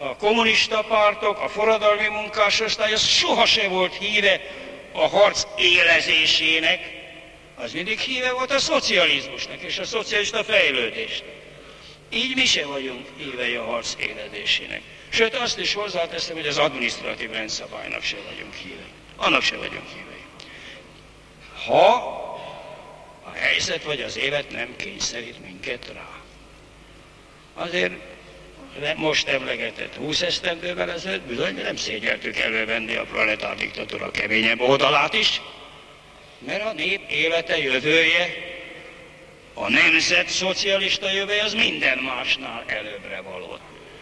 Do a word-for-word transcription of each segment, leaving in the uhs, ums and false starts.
a kommunista pártok, a forradalmi munkásosztály, az sohasem volt híve a harc élezésének, az mindig híve volt a szocializmusnak és a szocialista fejlődésnek. Így mi se vagyunk hívei a harc élezésének. Sőt, azt is hozzáteszem, hogy az adminisztratív rendszabálynak se vagyunk hívei. Annak se vagyunk hívei. Ha a helyzet vagy az élet nem kényszerít minket rá. Azért most emlegetett húsz esztendővel ezelőtt bizony nem szégyeltük elővenni a proletár diktatúra keményebb oldalát is, mert a nép élete jövője, a nemzet szocialista jövője az minden másnál előbbre való.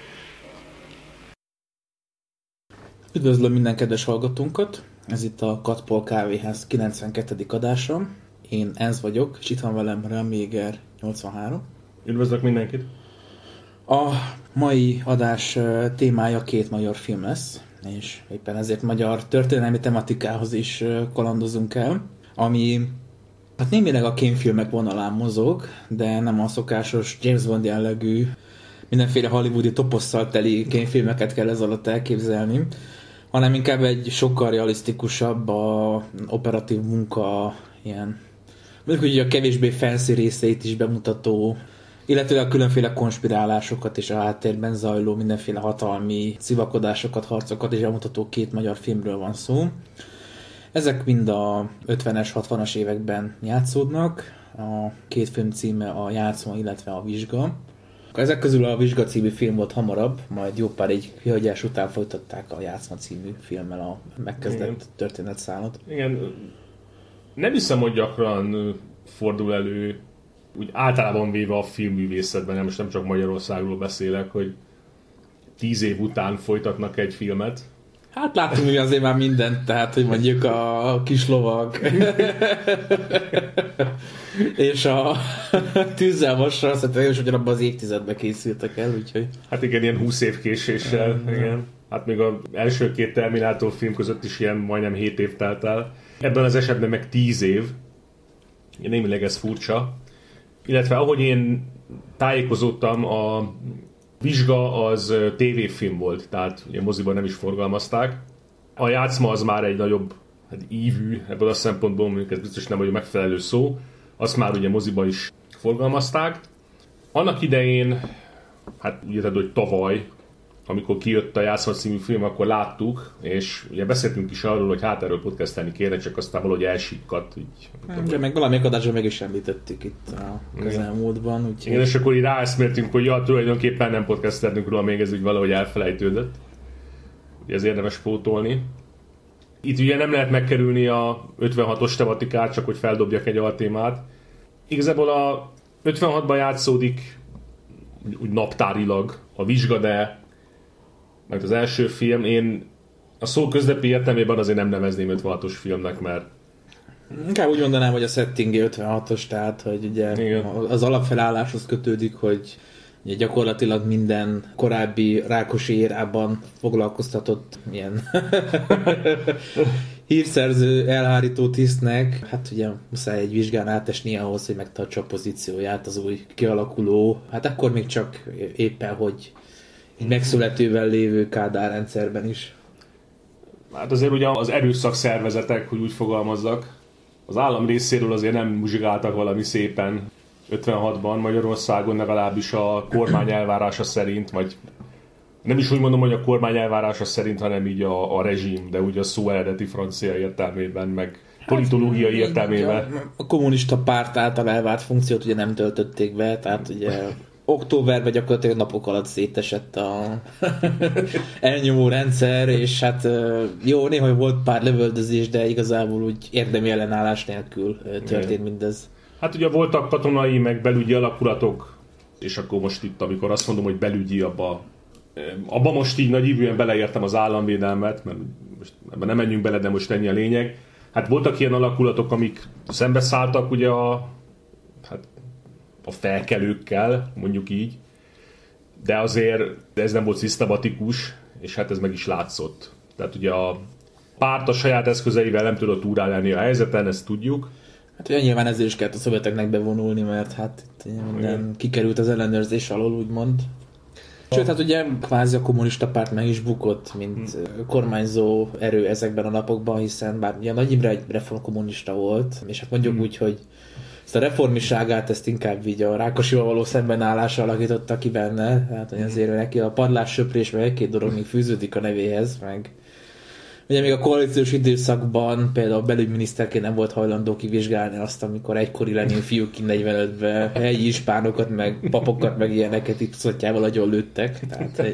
Üdvözlöm minden kedves hallgatónkat! Ez itt a Katpol Kávéház kilencvenkettedik adása. Én Ez vagyok, és itt van velem Remjéger nyolcvanhárom. Üdvözlök mindenkit! A mai adás témája két magyar film lesz, és éppen ezért magyar történelmi tematikához is kalandozunk el, ami hát némileg a kémfilmek vonalán mozog, de nem a szokásos James Bond jellegű, mindenféle hollywoodi toposszal teli kémfilmeket kell ez alatt elképzelni, hanem inkább egy sokkal realisztikusabb, a operatív munka, ilyen, mondjuk, hogy a kevésbé fancy részeit is bemutató, illetve a különféle konspirálásokat és a háttérben zajló mindenféle hatalmi szivakodásokat, harcokat és bemutató két magyar filmről van szó. Ezek mind a ötvenes, hatvanas években játszódnak. A két film címe a Játszma, illetve a Vizsga. Ezek közül a Vizsga című film volt hamarabb, majd jó pár egy kihagyás után folytatták a Játszma című filmmel a megkezdett Igen. történetszálat. Igen, nem hiszem, hogy gyakran fordul elő, úgy általában véve a filmművészetben, nem, most nem csak Magyarországról beszélek, hogy tíz év után folytatnak egy filmet. Hát láttunk mi azért már mindent, tehát, hogy mondjuk a Kislovag és a Tűzzel Vassal, szerintem is ugyanabban az évtizedben készültek el, úgyhogy... Hát igen, ilyen húsz év késéssel, mm. igen. Hát még az első két Terminátor film között is ilyen majdnem hét év telt el. Ebben az esetben meg tíz év. Némileg ez furcsa. Illetve ahogy én tájékozódtam, a Vizsga az tévéfilm volt, tehát ugye moziban nem is forgalmazták. A Játszma az már egy nagyobb hát ívű, ebből a szempontból mondjuk ez biztos nem vagy a megfelelő szó, azt már ugye moziban is forgalmazták. Annak idején, hát úgy érted, hogy tavaly, amikor kijött a Játszma című film, akkor láttuk, és ugye beszéltünk is arról, hogy hát erről podcastelni kéne, csak aztán valahogy elsikkadt. Így, de meg valamelyik adásban meg is említettük itt a közelmúltban. Úgyhogy... Igen, és akkor így ráeszmértünk, hogy ja, tulajdonképpen nem podcastelnünk róla, még ez úgy valahogy elfelejtődött. Ugye ez érdemes pótolni. Itt ugye nem lehet megkerülni a ötvenhatos tematikát, csak hogy feldobjak egy altémát. Igazából a ötvenhatban játszódik úgy naptárilag a Vizsga, de mert az első film, én a szó közlepi értelmében azért nem nevezném ötvenhatos filmnek, mert... Inkább úgy mondanám, hogy a settingje ötvenhatos, tehát hogy ugye Igen. az alapfelálláshoz kötődik, hogy ugye gyakorlatilag minden korábbi Rákosi érában foglalkoztatott ilyen hírszerző, elhárító tisztnek, hát ugye muszáj egy vizsgán átesnie ahhoz, hogy megtartsa a pozícióját az új kialakuló, hát akkor még csak éppen, hogy egy megszületővel lévő Kádár rendszerben is. Hát azért ugye az erőszak szervezetek, hogy úgy fogalmazzak, az állam részéről azért nem muzsigáltak valami szépen ötvenhatban Magyarországon, legalábbis a kormány elvárása szerint, vagy nem is úgy mondom, hogy a kormány elvárása szerint, hanem így a, a rezsim, de ugye a szó eredeti francia értelmében, meg politológiai hát, értelmében. A, a kommunista párt által elvárt funkciót ugye nem töltötték be, tehát ugye októberben gyakorlatilag napok alatt szétesett a elnyomó rendszer, és hát jó, néha volt pár lövöldözés, de igazából úgy érdemi ellenállás nélkül történt Igen. mindez. Hát ugye voltak katonai, meg belügyi alakulatok, és akkor most itt, amikor azt mondom, hogy belügyi, abba, abba most így nagyívűen beleértem az államvédelmet, mert most ebben nem menjünk bele, de most ennyi a lényeg. Hát voltak ilyen alakulatok, amik szembeszálltak ugye a hát a felkelőkkel, mondjuk így, de azért ez nem volt szisztematikus, és hát ez meg is látszott. Tehát ugye a párt a saját eszközeivel nem tudott túrállni a helyzeten, ezt tudjuk. Hát ugye nyilván ezért is kellett a szovjeteknek bevonulni, mert hát minden Igen. kikerült az ellenőrzés alól, úgymond. Sőt, hát ugye kvázi a kommunista párt meg is bukott, mint hmm. kormányzó erő ezekben a napokban, hiszen bár ugye Nagy Imre egy reformkommunista volt, és hát mondjuk hmm. úgy, hogy ezt a reformiságát, ezt inkább így a Rákosival való szembenállással alakította ki benne, hát hogy azért neki a padlás söprés meg egy-két dolog még fűződik a nevéhez, meg ugye még a koalíciós időszakban például belügyminiszterként nem volt hajlandó kivizsgálni azt, amikor egykori Lenin fiúk ki negyvenötben helyi ispánokat, meg papokat, meg ilyeneket itt szottyával agyon lőttek. Tehát,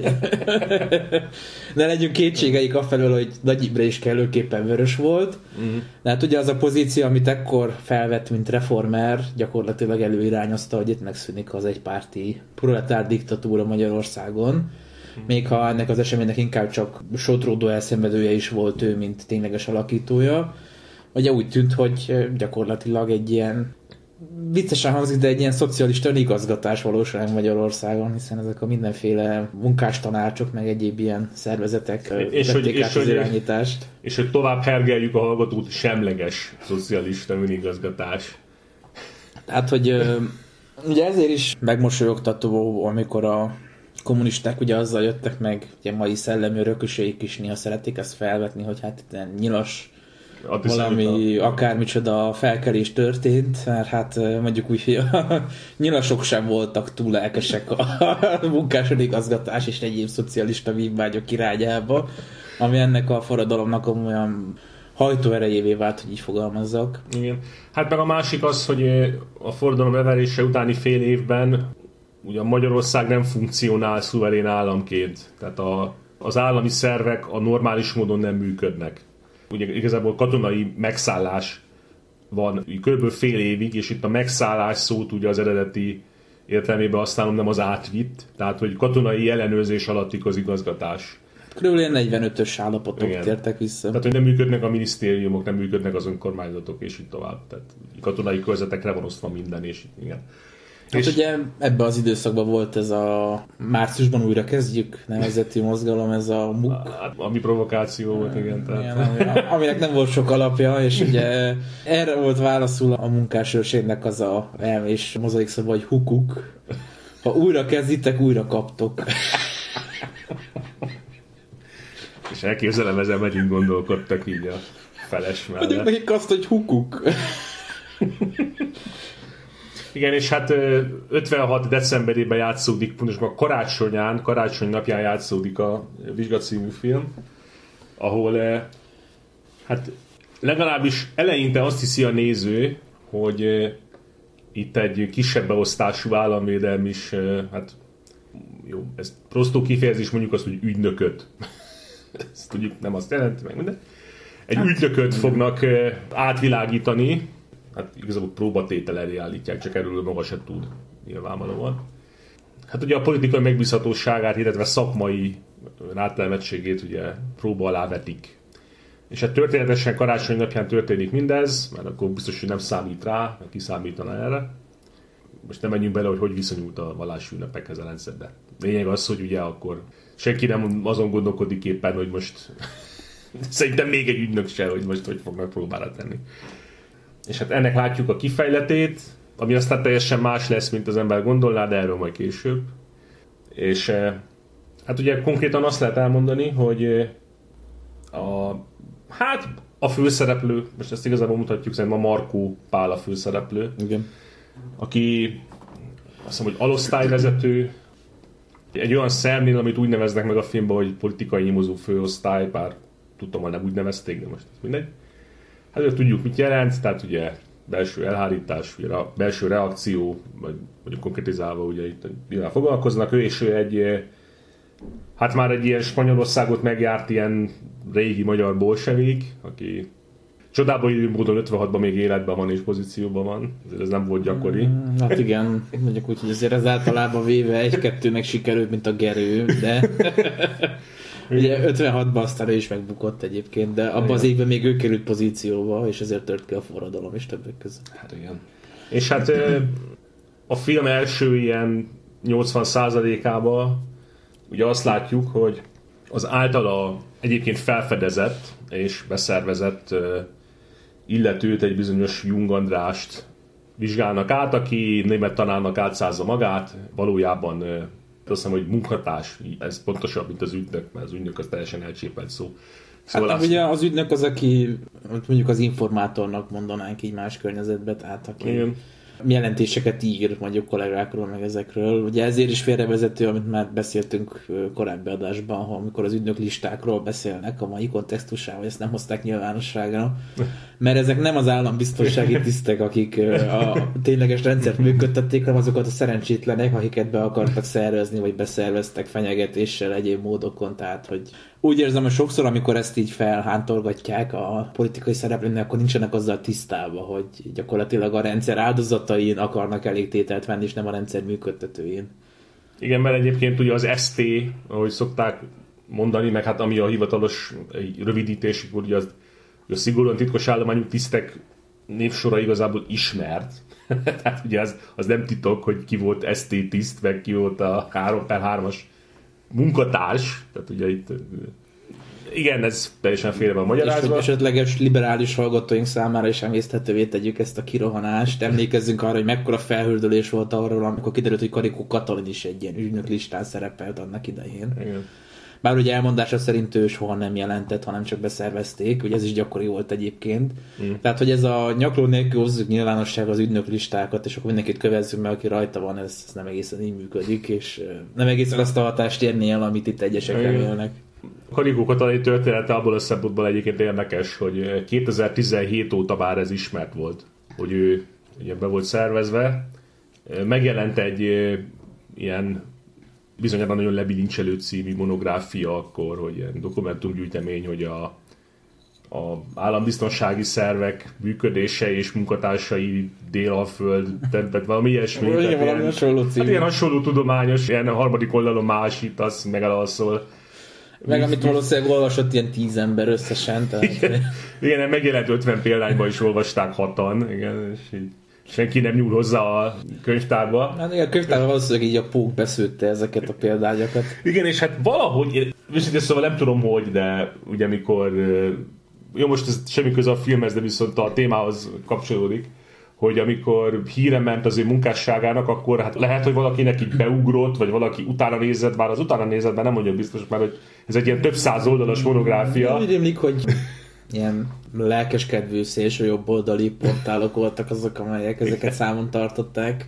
ne legyünk kétségeik afelől, hogy Nagy Imre is kellőképpen vörös volt. Mm. De hát ugye az a pozíció, amit ekkor felvett, mint reformer, gyakorlatilag előirányozta, hogy itt megszűnik az egypárti proletár diktatúra Magyarországon. Még ha ennek az eseménynek inkább csak sodródó elszenvedője is volt ő, mint tényleges alakítója. Ugye úgy tűnt, hogy gyakorlatilag egy ilyen, viccesen hangzik, de egy ilyen szocialista igazgatás valósul meg Magyarországon, hiszen ezek a mindenféle munkástanácsok, meg egyéb ilyen szervezetek és vették át az irányítást. És hogy tovább hergeljük a hallgatót, semleges szocialista önigazgatás. Tehát, hogy ugye ezért is megmosolyogtató, amikor a kommunisták ugye azzal jöttek meg, ugye mai szellemi örököseik is néha szeretik ezt felvetni, hogy hát itt nyilas valami akármicsoda felkelés történt, mert hát mondjuk úgy, hogy a nyilasok sem voltak túl lelkesek a munkásodikazgatás és egyéb szocialista vívvágyok irányába, ami ennek a forradalomnak olyan hajtóerejévé vált, hogy így fogalmazzak. Igen. Hát meg a másik az, hogy a forradalom leverése utáni fél évben ugye Magyarország nem funkcionál szuverén államként, tehát a, az állami szervek a normális módon nem működnek. Ugye igazából katonai megszállás van kb. Fél évig, és itt a megszállás szót ugye az eredeti értelmében használom, nem az átvitt, tehát hogy katonai ellenőrzés alattik az igazgatás. Körülbelül ilyen negyvenötös állapotok Igen. tértek vissza. Tehát, hogy nem működnek a minisztériumok, nem működnek az önkormányzatok, és így tovább. Tehát katonai körzetekre van osztva minden, és igen. Hát és ugye ebben az időszakban volt ez a márciusban újra kezdjük nevezetű mozgalom, ez a muk. A, ami provokáció volt, igen. Tehát. igen ami, aminek nem volt sok alapja, és ugye erre volt válaszul a munkásőrségnek az a elmés mozaik szava, hogy hukuk. Ha újra kezditek, újra kaptok. És elképzelem, ezen megint gondolkodtak így a feles mellett. Mondjuk nekik azt, hogy hukuk. Igen, és hát ötvenhat decemberében játszódik, pontosabban karácsonyán, karácsony napján játszódik a Vizsga című film, ahol hát legalábbis eleinte azt hiszi a néző, hogy itt egy kisebb beosztású államvédelm is, hát jó, ez prostó kifejezés, mondjuk azt, hogy ügynököt. Ezt tudjuk, nem azt jelenti meg minden. Egy hát, ügynököt fognak átvilágítani, hát igazából próbatétel elé állítják, csak erről maga se tud, nyilvánvalóan. Hát ugye a politikai megbízhatóságát, illetve szakmai rátelmettségét ugye próba alá vetik. És hát történetesen karácsony napján történik mindez, mert akkor biztos, hogy nem számít rá, mert kiszámítana erre. Most nem menjünk bele, hogy hogy viszonyult a vallási ünnepekhez a rendszer, de lényeg az, hogy ugye akkor senki nem azon gondolkodik éppen, hogy most szerintem még egy ügynök se, hogy most hogy fognak próbára tenni. És hát ennek látjuk a kifejletét, ami aztán teljesen más lesz, mint az ember gondolná, de erről majd később. És hát ugye konkrétan azt lehet elmondani, hogy a, hát a főszereplő, most ezt igazából mutatjuk, szerintem a Markó Pál a főszereplő, Igen. aki azt mondom, hogy alosztályvezető, egy olyan szemnél, amit úgy neveznek meg a filmben, hogy politikai nyomozó főosztály, bár tudtam, hogy nem úgy nevezték, de most ez mindegy. Hát ugye tudjuk, mit jelent, tehát ugye belső elhárítás, ugye a belső reakció, vagy mondjuk konkrétizálva ugye itt nyilván foglalkoznak, ő és ő egy, hát már egy ilyen Spanyolországot megjárt ilyen régi magyar bolsevik, aki csodából idő módon ötvenhatban még életben van és pozícióban van, ez nem volt gyakori. Hát igen, mondjuk úgy, hogy azért ez általában véve egy-kettőnek sikerült, mint a Gerő, de ugye ötvenhatban aztán ő is megbukott egyébként, de abban az évben még ő került pozícióba, és ezért tört ki a forradalom is többek között. Hát igen. És hát a film első ilyen nyolcvan százalékában ugye azt látjuk, hogy az általa egyébként felfedezett és beszervezett illetőt, egy bizonyos Jung Andrást vizsgálnak át, aki német tanárnak átszázza magát, valójában Azt hiszem, hogy munkatárs, ez pontosabb, mint az ügynök, mert az ügynök az teljesen elcsépelt szó. Szóval hát azt... ugye az ügynök az, aki mondjuk az informátornak mondanánk így más környezetben, tehát aki igen. jelentéseket ír mondjuk kollégákról, meg ezekről. Ugye ezért is félrevezető, amit már beszéltünk korábbi adásban, amikor az ügynök listákról beszélnek a mai kontextusában, ezt nem hozták nyilvánosságra, mert ezek nem az állambiztonsági tisztek, akik a tényleges rendszert működtették, hanem azokat a szerencsétlenek, akiket be akartak szervezni, vagy beszerveztek fenyegetéssel egyéb módokon, tehát hogy úgy érzem, hogy sokszor, amikor ezt így felhántolgatják a politikai szereplőnek, akkor nincsenek azzal tisztában, hogy gyakorlatilag a rendszer áldozatain akarnak elég tételt venni, és nem a rendszer működtetőjén. Igen, mert egyébként ugye az es té, ahogy szokták mondani, meg hát ami a hivatalos rövidítés, ugye az, a szigorúan titkos állományú tisztek névsora igazából ismert. Tehát ugye az, az nem titok, hogy ki volt es té tiszt, meg ki volt a három per hármas munkatárs, tehát ugye itt igen, ez teljesen félre van magyarázva. És esetleges liberális hallgatóink számára is emészthetővé tegyük ezt a kirohanást. Emlékezzünk arra, hogy mekkora felhördülés volt arról, amikor kiderült, hogy Karikó Katalin is egy ilyen ügynök listán szerepelt annak idején. Igen. Bár ugye elmondása szerint ő soha nem jelentett, hanem csak beszervezték, ugye ez is gyakori volt egyébként. Mm. Tehát, hogy ez a nyakló nélkül hozzuk nyilvánosság az ügynök listákat, és akkor mindenkit kövezzünk meg, aki rajta van, ez, ez nem egészen így működik, és nem egészen azt a hatást érni el, amit itt egyesek remélnek. Karikó Katalin története abból a szempontból egyébként érdekes, hogy kétezer-tizenhét óta bár ez ismert volt, hogy ő ugye be volt szervezve. Megjelent egy ilyen bizonyára nagyon lebilincselő című monográfia akkor, hogy ilyen dokumentumgyűjtemény, hogy a, a állambiztonsági szervek működése és munkatársai Dél-Alföld, tehát valami ilyesmi. Tehát ilyen, valami hasonló című. Hát ilyen hasonló tudományos, ilyen a harmadik oldalon másítasz, megalszol. Meg amit valószínűleg olvasott ilyen tíz ember összesen. Tehát... Igen, igen, megjelent ötven példányban is olvasták hatan, igen, és így senki nem nyúl hozzá a könyvtárba. Hát igen, a könyvtárban valószínűleg így a pók beszőtte ezeket a példányokat. Igen, és hát valahogy, és szóval nem tudom hogy, de ugye amikor, jó most ez semmi köze a filmhez, de viszont a témához kapcsolódik, hogy amikor híre ment az ő munkásságának, akkor hát lehet, hogy valakinek így beugrott, vagy valaki utána nézett, bár az utána nézett, nem mondja biztos, mert hogy ez egy ilyen több száz oldalas monográfia. Úgy rémlik, hogy ilyen lelkeskedvű szélső jobboldali portálok voltak azok, amelyek ezeket számon tartották.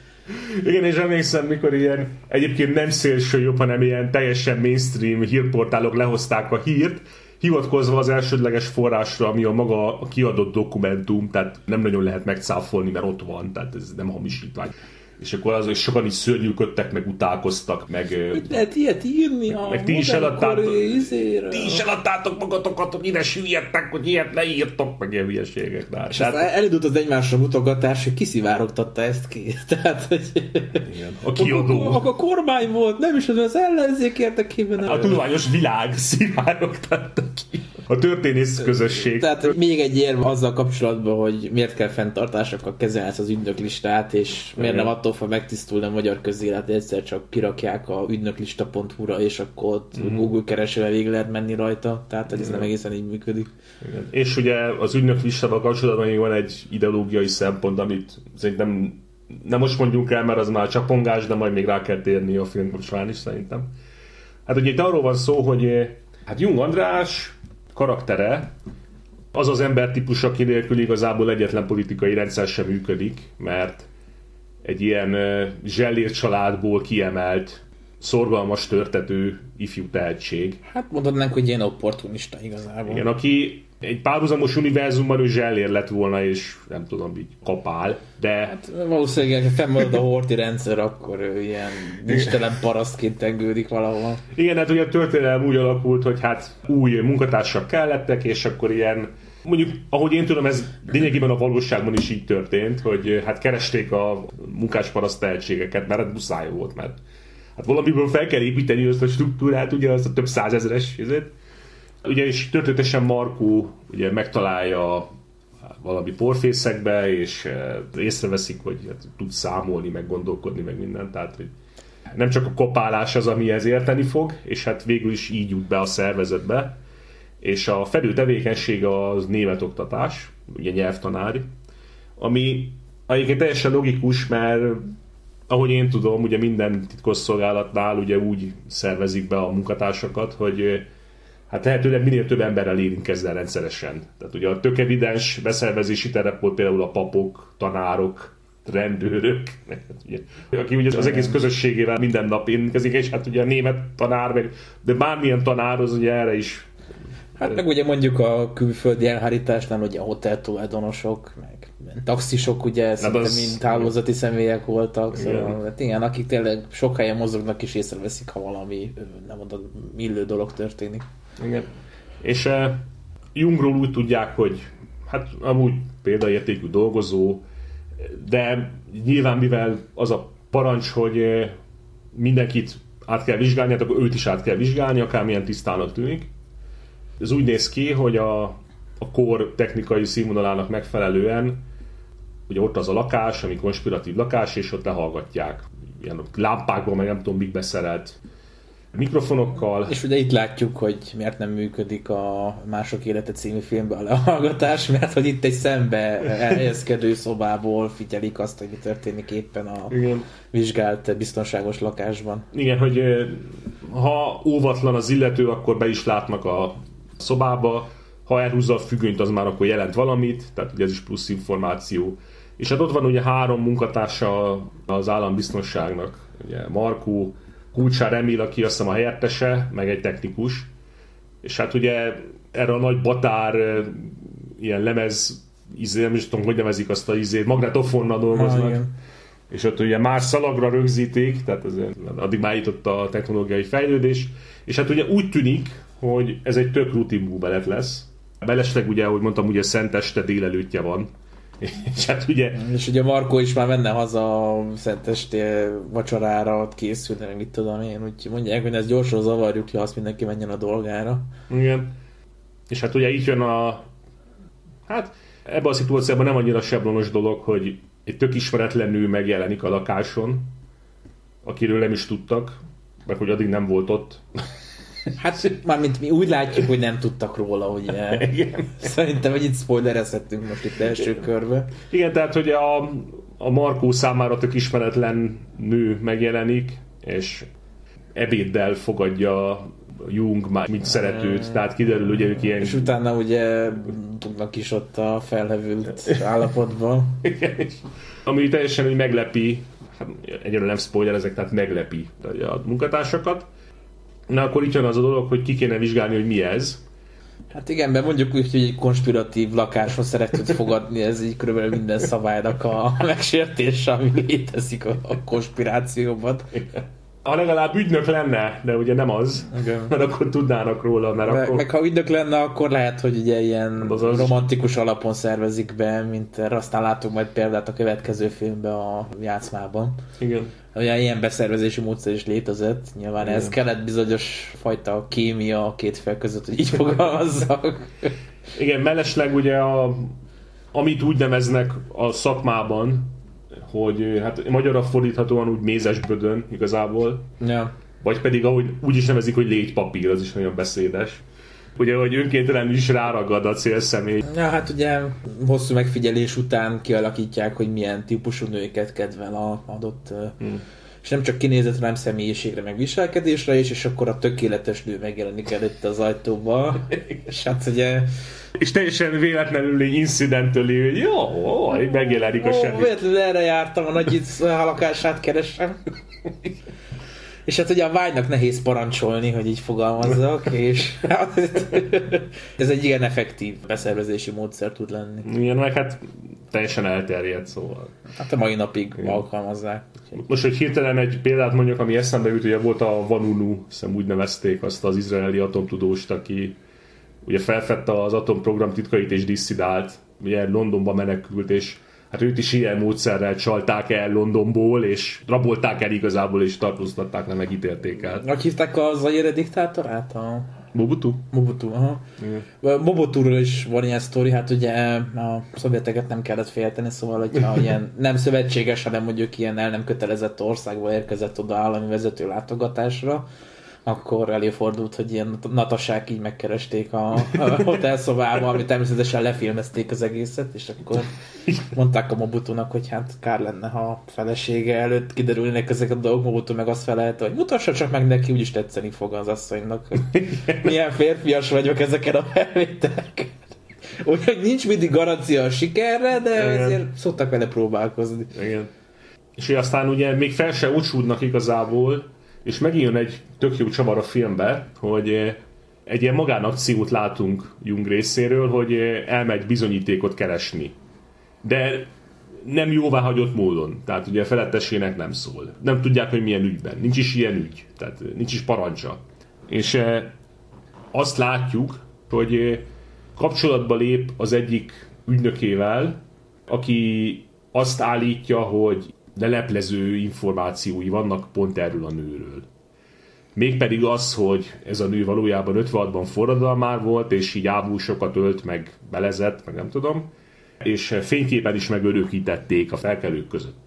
Igen, és emlékszem, mikor ilyen egyébként nem szélső jobb, hanem ilyen teljesen mainstream hírportálok lehozták a hírt, hivatkozva az elsődleges forrásra, ami a maga a kiadott dokumentum, tehát nem nagyon lehet megcáfolni, mert ott van, tehát ez nem hamisítvány. És akkor az, és sokan is szörnyűködtek, meg utálkoztak, meg... Hogy lehet ilyet írni a meg ti is eladtátok, izére. ti is eladtátok magatokat, hogy ide süllyedtek, hogy ilyet leírtok, meg ilyen hülyeségek. És tehát... elindult az egymásra mutogatás, hogy kiszivárogtatta ezt ki. Tehát, hogy... Igen. A kiadó. A, a, a kormány volt, nem is az, az ellenzék érdekében. A tudományos világ szivárogtatta ki. A történész közösség. Tehát még egy érv azzal kapcsolatban, hogy miért kell fenntartásokkal kezelni az ügynöklistát, és miért nem attól fog megtisztulni a magyar közélet, egyszer csak kirakják a ügynöklista pont hu-ra, és akkor ott mm. Google keresővel végig lehet menni rajta. Tehát, hogy ez nem egészen így működik. Igen. És ugye az ügynöklistával kapcsolatban még van egy ideológiai szempont, amit szerintem nem most mondjunk el, mert az már csapongás, de majd még rá kell térni a film során is szerintem. Hát ugye itt arról van szó, hogy hát Jung András karaktere az az embertípus, aki nélkül igazából egyetlen politikai rendszer sem működik, mert egy ilyen zsellér családból kiemelt, szorgalmas törtető ifjú tehetség. Hát mondhatnánk, hogy ilyen opportunista igazából. Igen, aki egy párhuzamos univerzumban ő zsellér lett volna, és nem tudom, így kapál, de... Hát valószínűleg, ha fennmarad a horti rendszer, akkor ő ilyen istelen parasztként tengődik valahol. Igen, hát ugye a történelem úgy alakult, hogy hát új munkatársak kellettek, és akkor ilyen, mondjuk, ahogy én tudom, ez lényegében a valóságban is így történt, hogy hát keresték a munkásparaszt tehetségeket, mert hát muszáj volt, mert hát valamiből fel kell építeni azt a struktúrát, ugye azt a több százezres ezért. Ugye, és történetesen Markó ugye megtalálja valami porfészekbe, és észreveszik, hogy hát, tud számolni, meg gondolkodni, meg minden, tehát hogy nem csak a kopálás az, amihez érteni fog, és hát végül is így jut be a szervezetbe, és a fedő tevékenysége az német oktatás, ugye nyelvtanár, ami egyébként teljesen logikus, mert ahogy én tudom, ugye minden titkosszolgálatnál ugye úgy szervezik be a munkatársakat, hogy hát lehetőleg minél több emberrel érintkezzen rendszeresen. Tehát ugye a tök evidens beszervezési terep volt például a papok, tanárok, rendőrök, ugye, aki ugye az egész közösségével minden nap érintkezik, és hát ugye a német tanár, meg, de bármilyen tanár az ugye erre is. Hát meg ugye mondjuk a külföldi elhárításnál ugye a hotel tulajdonosok, meg taxisok ugye szinte az... mind hálózati személyek voltak, szóval hát igen, akik tényleg sok helyen mozognak és észreveszik, ha valami nem oda illő dolog történik. Igen. És uh, Jungról úgy tudják, hogy hát amúgy példaértékű dolgozó, de nyilván mivel az a parancs, hogy mindenkit át kell vizsgálni, hát akkor őt is át kell vizsgálni, akármilyen tisztának tűnik. Ez úgy néz ki, hogy a, a kor technikai színvonalának megfelelően ugye ott az a lakás, ami konspiratív lakás, és ott lehallgatják. Ilyen lámpákból, meg nem tudom, mik beszerelt mikrofonokkal. És ugye itt látjuk, hogy miért nem működik a Mások élete című filmben a lehallgatás, mert hogy itt egy szembe elhelyezkedő szobából figyelik azt, hogy mi történik éppen a Igen. vizsgált biztonságos lakásban. Igen, hogy ha óvatlan az illető, akkor be is látnak a szobába, ha elhúzza a függönyt, az már akkor jelent valamit, tehát ugye ez is plusz információ. És hát ott van ugye három munkatársa az állambiztonságnak, ugye Markó, Kulcsár Emil, aki azt hiszem a helyettese, meg egy technikus. És hát ugye erre a nagy batár ilyen lemez, izé, nem is tudom, hogy nevezik azt a izét, magnetofonnal dolgoznak. Ah, és ott ugye más szalagra rögzítik, tehát ez, addig már jutott a technológiai fejlődés. És hát ugye úgy tűnik, hogy ez egy tök rutin művelet lesz. Mellesleg ugye, ahogy mondtam, ugye szenteste délelőttje van. És hát ugye... És ugye Markó is már menne haza a szentesti vacsorára készülni, meg mit tudom én, úgy mondják, hogy ezt gyorsan zavarjuk le, azt mindenki menjen a dolgára. Igen. És hát ugye így jön a... Hát ebben a szituációban nem annyira seblonos dolog, hogy egy tök ismeretlen nő megjelenik a lakáson, akiről nem is tudtak, meg hogy addig nem volt ott. Hát mármint mi úgy látjuk, hogy nem tudtak róla, ugye. Igen. Szerintem, hogy itt spoilerezhettünk most itt első körbe. Igen, tehát hogy a, a Markó számára tök ismeretlen nő megjelenik, és ebéddel fogadja Jung már mint szeretőt, tehát kiderül, ugye ők ilyen... És utána ugye tudnak is ott a felhevült állapotban. Igen, ami teljesen úgy meglepi, hát egyre nem spoilerezek, tehát meglepi a munkatársakat. Na akkor itt jön az a dolog, hogy ki kéne vizsgálni, hogy mi ez. Hát igen, mert mondjuk úgy, hogy egy konspiratív lakáshoz szeretőt fogadni, ez így körülbelül minden szabálynak a megsértése, ami létezik a, a konspirációban. Ha legalább ügynök lenne, de ugye nem az, okay. Mert akkor tudnának róla. Mert meg, akkor... meg ha ügynök lenne, akkor lehet, hogy ugye ilyen azaz... romantikus alapon szervezik be, mint erre aztán látunk majd példát a következő filmben a játszmában. Igen. Ugye ilyen beszervezési módszer is létezett, nyilván Igen. ez kellett bizonyos fajta kémia a két fél között, hogy így fogalmazzak. Igen, mellesleg ugye a, amit úgy neveznek a szakmában, hogy hát magyarra fordíthatóan úgy mézesbödön igazából, ja. Vagy pedig ahogy úgy is nevezik, hogy légypapír, az is nagyon beszédes. Ugye, hogy önkéntelenül is ráragad a célszemély. Ja, hát ugye hosszú megfigyelés után kialakítják, hogy milyen típusú nőket kedvel a adott, hmm. és nem csak kinézetre, hanem személyiségre, meg viselkedésre is, és akkor a tökéletes nő megjelenik előtte az ajtóba. És hát ugye... És teljesen véletlenül egy incidentally, hogy jó, megjelenik a semmi. Véletlenül erre jártam, a nagy lakását keresem. És hát ugye a vágynak nehéz parancsolni, hogy így fogalmazzak, és ez egy ilyen effektív beszervezési módszer tud lenni. Igen, meg hát teljesen elterjedt, szóval. Hát a mai napig Igen. alkalmazzák. Most, hogy hirtelen egy példát mondjak, ami eszembe jut, ugye volt a Vanunu, hiszem úgy nevezték azt az izraeli atomtudóst, aki ugye felfedte az atomprogram titkait és disszidált, ugye Londonba menekült, és hát őt is ilyen módszerrel csalták el Londonból, és rabolták el igazából, és tartóztatták le, megítélték el. Hogy hívták a Zaire diktátorát? A... Mobutu? Mobutu, aha. Mm. Mobuturól is van ilyen sztori, hát ugye a szovjeteket nem kellett félteni, szóval hogyha ilyen nem szövetséges, hanem mondjuk ilyen el nem kötelezett országból érkezett oda állami vezető látogatásra, akkor előfordult, hogy ilyen natasák így megkeresték a, a hotelszobába, ami természetesen lefilmezték az egészet, és akkor mondták a Mobutunak, hogy hát kár lenne, ha a felesége előtt kiderülnek ezek a dolgok. Mobutu meg azt felelte, hogy mutassa csak meg neki, úgyis tetszeni fog az asszonynak, hogy milyen férfias vagyok ezeken a felvételeken. Úgyhogy nincs mindig garancia a sikerre, de igen, azért szoktak vele próbálkozni. Igen. És aztán ugye még fel se úcsúdnak igazából, és megint jön egy tök jó csavar a filmbe, hogy egy ilyen magánakciót látunk Jung részéről, hogy elmegy bizonyítékot keresni. De nem jóváhagyott módon. Tehát ugye a felettesének nem szól. Nem tudják, hogy milyen ügyben. Nincs is ilyen ügy. Tehát nincs is parancsa. És azt látjuk, hogy kapcsolatba lép az egyik ügynökével, aki azt állítja, hogy leleplező információi vannak pont erről a nőről. Mégpedig az, hogy ez a nő valójában ötvenhatban forradalmár volt, és így ábúsokat ölt, meg belezett, meg nem tudom, és fényképen is megörökítették a felkelők között.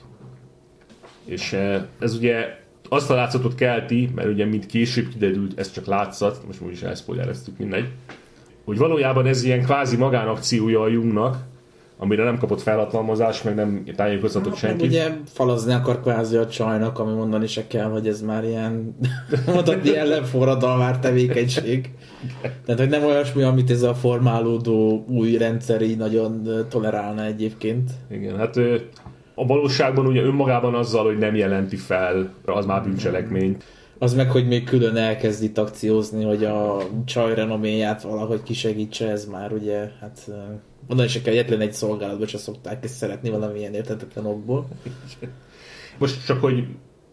És ez ugye azt a látszatot kelti, mert ugye mint később kiderült, ez csak látszat, most úgy is elszpoilereztük, mindegy, hogy valójában ez ilyen kvázi magánakciója a Jungnak, amire nem kapott felhatalmazást, meg nem tájékoztatott senki. Ugye falazni akar kvázi a csajnak, ami mondani se kell, hogy ez már ilyen mondhatni ellenforradalmár tevékenység. Tehát, hogy nem olyasmi, amit ez a formálódó új rendszer így nagyon tolerálna egyébként. Igen, hát a valóságban ugye önmagában azzal, hogy nem jelenti fel, az már bűncselekmény. Az meg, hogy még külön elkezd itt akciózni, hogy a csaj renoméját valahogy kisegítse, ez már ugye, hát mondani se kell, egyetlen egy szolgálatban se szokták ezt szeretni valamilyen érthetetlen okból. Most csak, hogy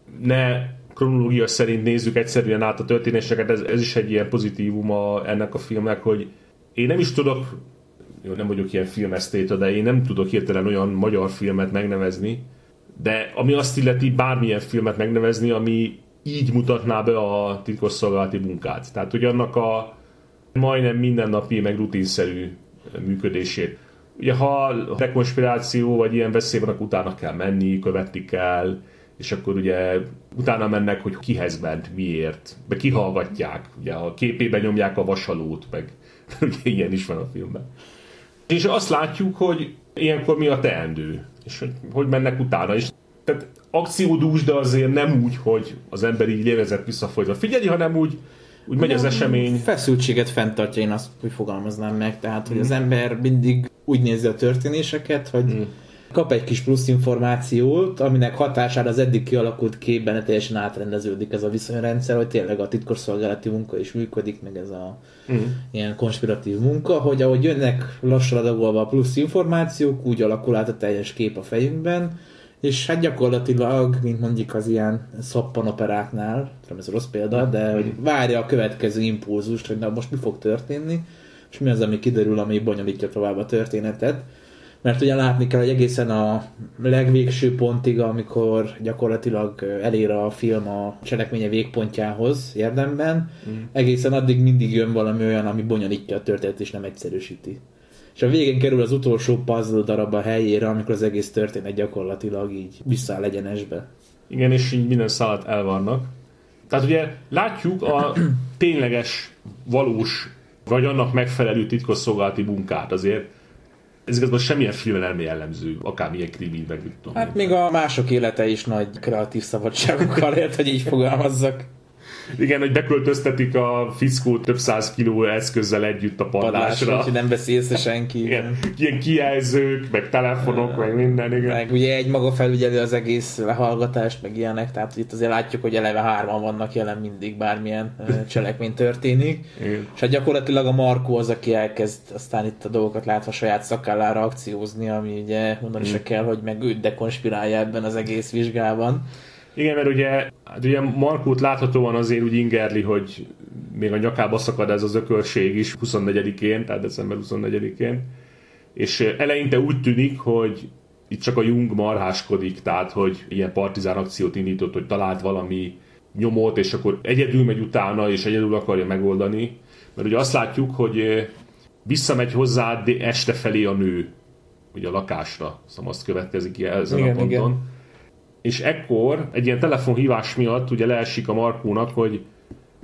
ne kronológia szerint nézzük egyszerűen át a történéseket, ez, ez is egy ilyen pozitívuma ennek a filmnek, hogy én nem is tudok, jó, nem vagyok ilyen filmesztéta, de én nem tudok hirtelen olyan magyar filmet megnevezni, de ami azt illeti bármilyen filmet megnevezni, ami így mutatná be a titkosszolgálati munkát. Tehát, hogy annak a majdnem mindennapi, meg rutinszerű működését. Ugye, ha dekonspiráció vagy ilyen veszély van, akkor utána kell menni, követni kell, és akkor ugye utána mennek, hogy kihez ment, miért, meg kihallgatják, ugye a képében nyomják a vasalót, meg ugye ilyen is van a filmben. És azt látjuk, hogy ilyenkor mi a teendő, és hogy, hogy mennek utána is. Tehát akciódús, de azért nem úgy, hogy az ember így lélegzett visszafolytva figyelj, hanem úgy, úgy megy az esemény. Feszültséget fenntartja, én azt úgy fogalmaznám meg, tehát, hogy mm. az ember mindig úgy nézi a történéseket, hogy mm. kap egy kis plusz információt, aminek hatására az eddig kialakult képben teljesen átrendeződik ez a viszonyrendszer, hogy tényleg a titkosszolgálati munka is működik, meg ez a mm. ilyen konspiratív munka, hogy ahogy jönnek lassan adagolva a plusz információk, úgy alakul át a teljes kép a fejünkben, és hát gyakorlatilag, mint mondjuk az ilyen szappanoperáknál, tudom, ez rossz példa, de hogy várja a következő impulzust, hogy na most mi fog történni, és mi az, ami kiderül, ami bonyolítja tovább a történetet. Mert ugye látni kell, hogy egészen a legvégső pontig, amikor gyakorlatilag elér a film a cselekménye végpontjához érdemben, mm. egészen addig mindig jön valami olyan, ami bonyolítja a történetet és nem egyszerűsíti. És a végén kerül az utolsó puzzle darab a helyére, amikor az egész történet gyakorlatilag így visszaáll egyenesbe. Igen, és így minden szállat elvarnak. Tehát ugye látjuk a tényleges, valós, vagy annak megfelelő titkosszolgálati munkát. Azért ez igazából semmilyen filmen nem jellemző, akármilyen krimi, meg mit tudom. Hát még a mások élete is nagy kreatív szabadságokkal élt, hogy így fogalmazzak. Igen, hogy beköltöztetik a fickót több száz kiló eszközzel együtt a padlásra. Hogy nem veszi észre senki. Igen, ilyen kijelzők, meg telefonok, meg minden. Igen. Meg ugye egy maga felügyelő az egész lehallgatást, meg ilyenek, tehát itt azért látjuk, hogy eleve hárman vannak jelen mindig, bármilyen cselekmény történik. Igen. És hát gyakorlatilag a Markó az, aki elkezd aztán itt a dolgokat látva saját szakállára akciózni, ami ugye mondani se kell, hogy meg őt dekonspirálja ebben az egész vizsgában. Igen, mert ugye, hát ugye Markót láthatóan azért úgy ingerli, hogy még a nyakába szakad ez az ökörség is huszonnegyedikén, tehát december huszonnegyedikén. És eleinte úgy tűnik, hogy itt csak a Jung marháskodik, tehát hogy ilyen partizán akciót indított, hogy talált valami nyomot, és akkor egyedül megy utána, és egyedül akarja megoldani. Mert ugye azt látjuk, hogy visszamegy hozzá este felé a nő, ugye a lakásra, szóval azt következik ki ezen igen, a ponton. Igen. És ekkor egy ilyen telefonhívás miatt ugye leesik a Markónak, hogy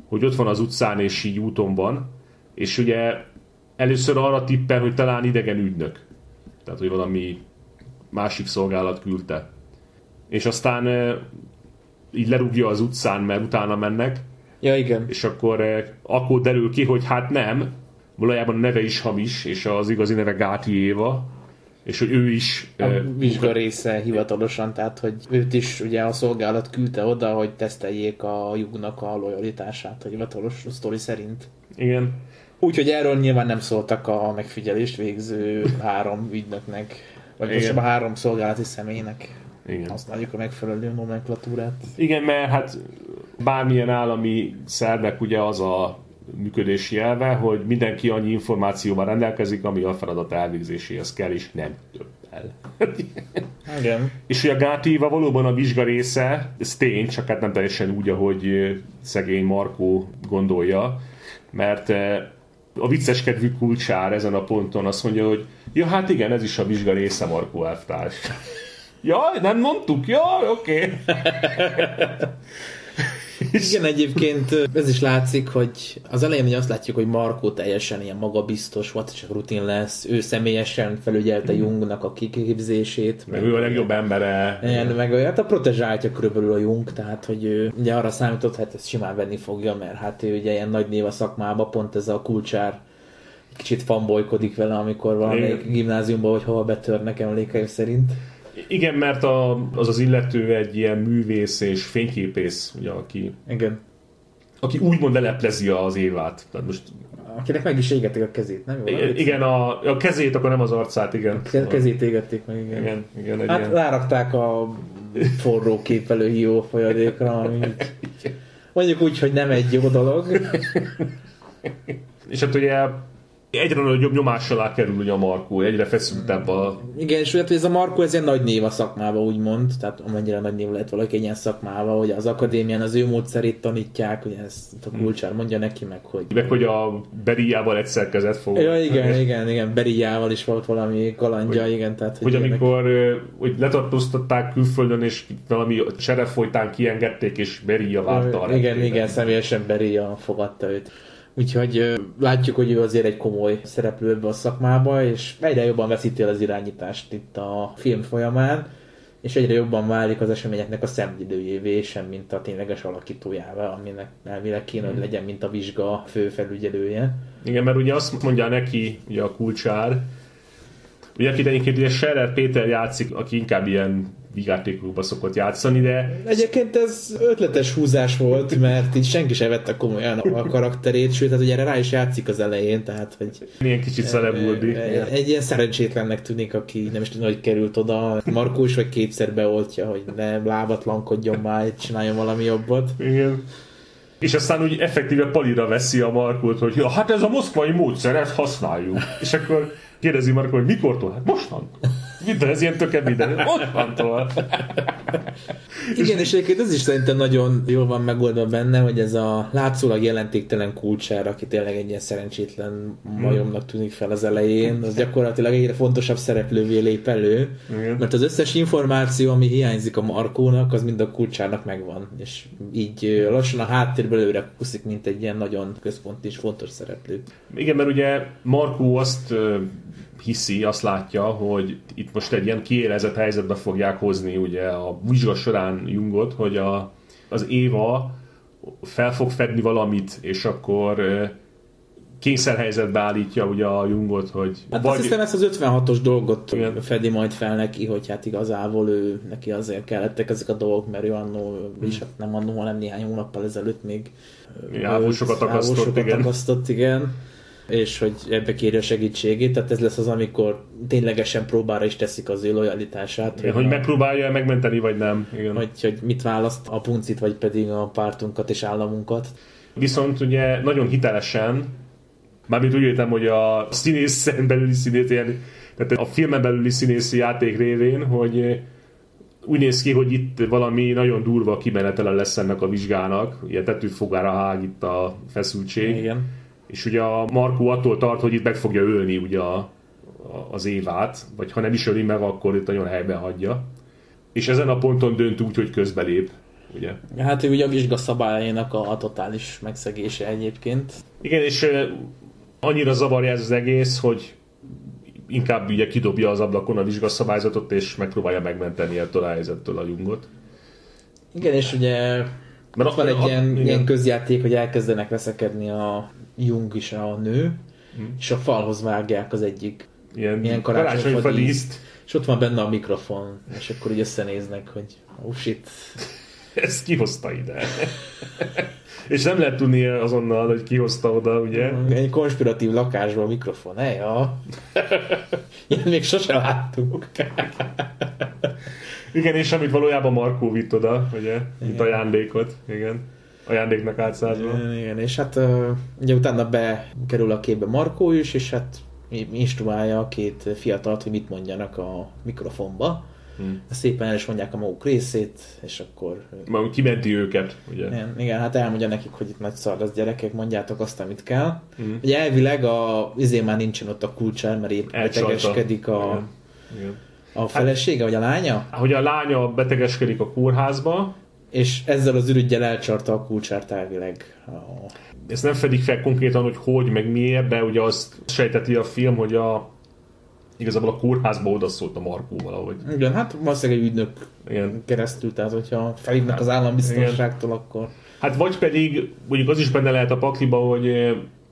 hogy ott van az utcán és így úton van, és ugye először arra tippel, hogy talán idegen ügynök. Tehát, hogy valami másik szolgálat küldte. És aztán így lerúgja az utcán, mert utána mennek. Ja, igen. És akkor, akkor derül ki, hogy hát nem, valójában a neve is hamis, és az igazi neve Gáti Éva, és hogy ő is... A vizsga része hivatalosan, tehát hogy őt is ugye a szolgálat küldte oda, hogy teszteljék a Jungnak a lojalitását, a hivatalos sztori szerint. Igen. Úgyhogy erről nyilván nem szóltak a megfigyelést végző három ügynöknek, vagy most a három szolgálati személynek. Igen. Használjuk a megfelelő nomenklatúrát. Igen, mert hát bármilyen állami szervnek ugye az a működési elve, hogy mindenki annyi információval rendelkezik, ami a feladat elvégzéséhez kell, és nem többel. Igen. És ugye a Gáti Éva valóban a vizsga része, ez tény, csak hát nem teljesen úgy, ahogy szegény Markó gondolja, mert a vicceskedvű kulcsár ezen a ponton azt mondja, hogy ja, hát igen, ez is a vizsga része, Markó elvtárs. Jaj, nem mondtuk? Jaj, oké. Okay. Igen, egyébként ez is látszik, hogy az elején ugye azt látjuk, hogy Markó teljesen ilyen magabiztos volt, csak rutin lesz. Ő személyesen felügyelte Jungnak a kiképzését. Meg ő a legjobb embere. Igen, meg hát a protezsáltja körülbelül a Jung, tehát hogy ő ugye arra számított, hát ezt simán venni fogja, mert hát ő ugye ilyen nagy név a szakmában, pont ez a kulcsár kicsit fanbolykodik vele, amikor valamelyik gimnáziumban, vagy hova betörnek emlékeim szerint. Igen, mert a, az az illető egy ilyen művész és fényképész, ugye, aki, igen. aki úgymond leleplezi az Évát. Tehát most... Akinek meg is égették a kezét, nem? Jó, igen, igen a, a kezét, akkor nem az arcát, igen. A kezét égették meg, igen. igen, igen egy hát ilyen... rárakták a forró képelő hió folyadékra, ami mondjuk úgy, hogy nem egy jó dolog. És hát ugye egyre nagyobb nyomás alá kerül ugye a Markó, egyre feszültebb a... Igen, és hát ez a Markó ez ilyen nagy név a szakmában, úgymond, tehát amennyire nagy név lehet valaki egy ilyen szakmában, hogy az akadémián az ő módszerét tanítják, hogy ezt a kulcsár mondja neki meg, hogy... Meg, hogy a Beriával egyszer kezet fog. Ja, igen, igen, igen, igen, Beriával is volt valami kalandja, hogy, igen, tehát... Hogy, hogy amikor hogy letartóztatták külföldön, és valami seref folytán kiengedték, és Beria várta a igen, igen, személyesen Beria fogadta őt. Úgyhogy látjuk, hogy ő azért egy komoly szereplő ebbe a szakmába, és egyre jobban veszíti el az irányítást itt a film folyamán, és egyre jobban válik az eseményeknek a szemlélőjévé, sem mint a tényleges alakítójává, aminek elvileg kéne, hogy legyen, mint a vizsga főfelügyelője. Igen, mert ugye azt mondja neki, ugye a kulcsár, ugye akit egyébként ugye Scherer Péter játszik, aki inkább ilyen vígjátékokba szokott játszani, de... Egyébként ez ötletes húzás volt, mert így senki sem vette komolyan a karakterét, sőt, hát ugye erre rá is játszik az elején, tehát, hogy... Milyen kicsit celebuldi. Egy, egy ilyen szerencsétlennek tűnik, aki nem is tudja, hogy került oda. Markó is vagy kétszer beoltja, hogy ne lábatlankodjon már, csináljon valami jobbat. Igen. És aztán úgy effektíve palira veszi a Markót, hogy ja, hát ez a moszkvai módszer, ezt használjuk. És akkor kérdezi Markó, hogy mikortól? Hát mostantól. Mit, ez ilyen töke minden? Mostantól. Igen, és egyébként ez is szerintem nagyon jól van megoldva benne, hogy ez a látszólag jelentéktelen kulcsár, aki tényleg egy ilyen szerencsétlen majomnak tűnik fel az elején, az gyakorlatilag egyre fontosabb szereplővé lép elő, igen. Mert az összes információ, ami hiányzik a Markónak, az mind a kulcsárnak megvan, és így lassan a háttérből előre puszik, mint egy ilyen nagyon központi és fontos szereplő. Igen, mert ugye Markó azt hiszi, azt látja, hogy itt most egy ilyen kiélezett helyzetbe fogják hozni ugye a vizsga során Jungot, hogy a, az Éva fel fog fedni valamit, és akkor kényszerhelyzetbe állítja ugye a Jungot, hogy... Hát vagy... azt hiszem ezt az ötvenhatos dolgot igen. fedi majd fel neki, hogy hát igazából ő, neki azért kellettek ezek a dolgok, mert ő annó, hmm. is nem annó, hanem néhány hónappal ezelőtt még ávósokat akasztott, igen. akasztott, igen. És hogy ebbe kéri a segítségét, tehát ez lesz az, amikor ténylegesen próbára is teszik az ő lojalitását. Igen, hogy, hogy megpróbálja megmenteni, vagy nem. Igen. Hogy, hogy mit választ, a puncit, vagy pedig a pártunkat és államunkat. Viszont ugye nagyon hitelesen, mármint úgy értem, hogy a színészen belüli színész, tehát a filmen belüli színészi játék révén, hogy úgy néz ki, hogy itt valami nagyon durva kimenetele lesz ennek a vizsgának, ilyen tetőfogára hág itt a feszültség. Igen. És ugye a Markó attól tart, hogy itt meg fogja ölni ugye a, a, az Évát, vagy ha nem is öli meg, akkor itt nagyon helyben hagyja. És ezen a ponton dönt úgy, hogy közbelép. ugye? Hát ő ugye a vizsgaszabályainak a, a totális megszegése egyébként. Igen, és uh, annyira zavarja ez az egész, hogy inkább ugye kidobja az ablakon a vizsgaszabályzatot, és megpróbálja megmenteni ettől a helyzettől a Jungot. Igen, és ugye mert ott van egy a, ilyen, ilyen közjáték, hogy elkezdenek veszekedni a Jung is a nő, hmm. és a falhoz vágják az egyik ilyen, ilyen karácsonyfa díszt. És ott van benne a mikrofon, és akkor így összenéznek, hogy oh shit. Ezt kihozta ide. És nem lehet tudni azonnal, hogy kihozta oda, ugye? Egy konspiratív lakásban a mikrofon, ej, ja. Ilyen még sose láttuk. Igen, és amit valójában Markó vitt oda, ugye? Mint ajándékot, igen. Ajándéknak átszázva. Igen, igen, és hát ugye utána bekerül a képbe Markó is, és hát instruálja a két fiatalt, hogy mit mondjanak a mikrofonba. Hmm. Szépen el is mondják a maguk részét, és akkor... Már kimenti őket, ugye? Igen, igen, hát elmondja nekik, hogy itt nagy szar lesz, gyerekek, mondjátok azt, amit kell. Hmm. Ugye elvileg a, izé már nincsen ott a kulcsár, mert épp betegeskedik a, igen. Igen. a felesége, hát, vagy a lánya? Hogy a lánya betegeskedik a kórházba. És ezzel az ürüggyel elcsarta a kulcsárt elvileg. Oh. Ezt nem fedik fel konkrétan, hogy hogy, meg miért, de ugye azt sejteti a film, hogy a igazából a kórházba odaszólt a Markó valahogy. Igen, hát valószínűleg egy ügynök igen. keresztül, tehát hogyha felhívnak hát, az állambiztonságtól, igen. akkor... Hát vagy pedig, mondjuk az is benne lehet a pakliba, hogy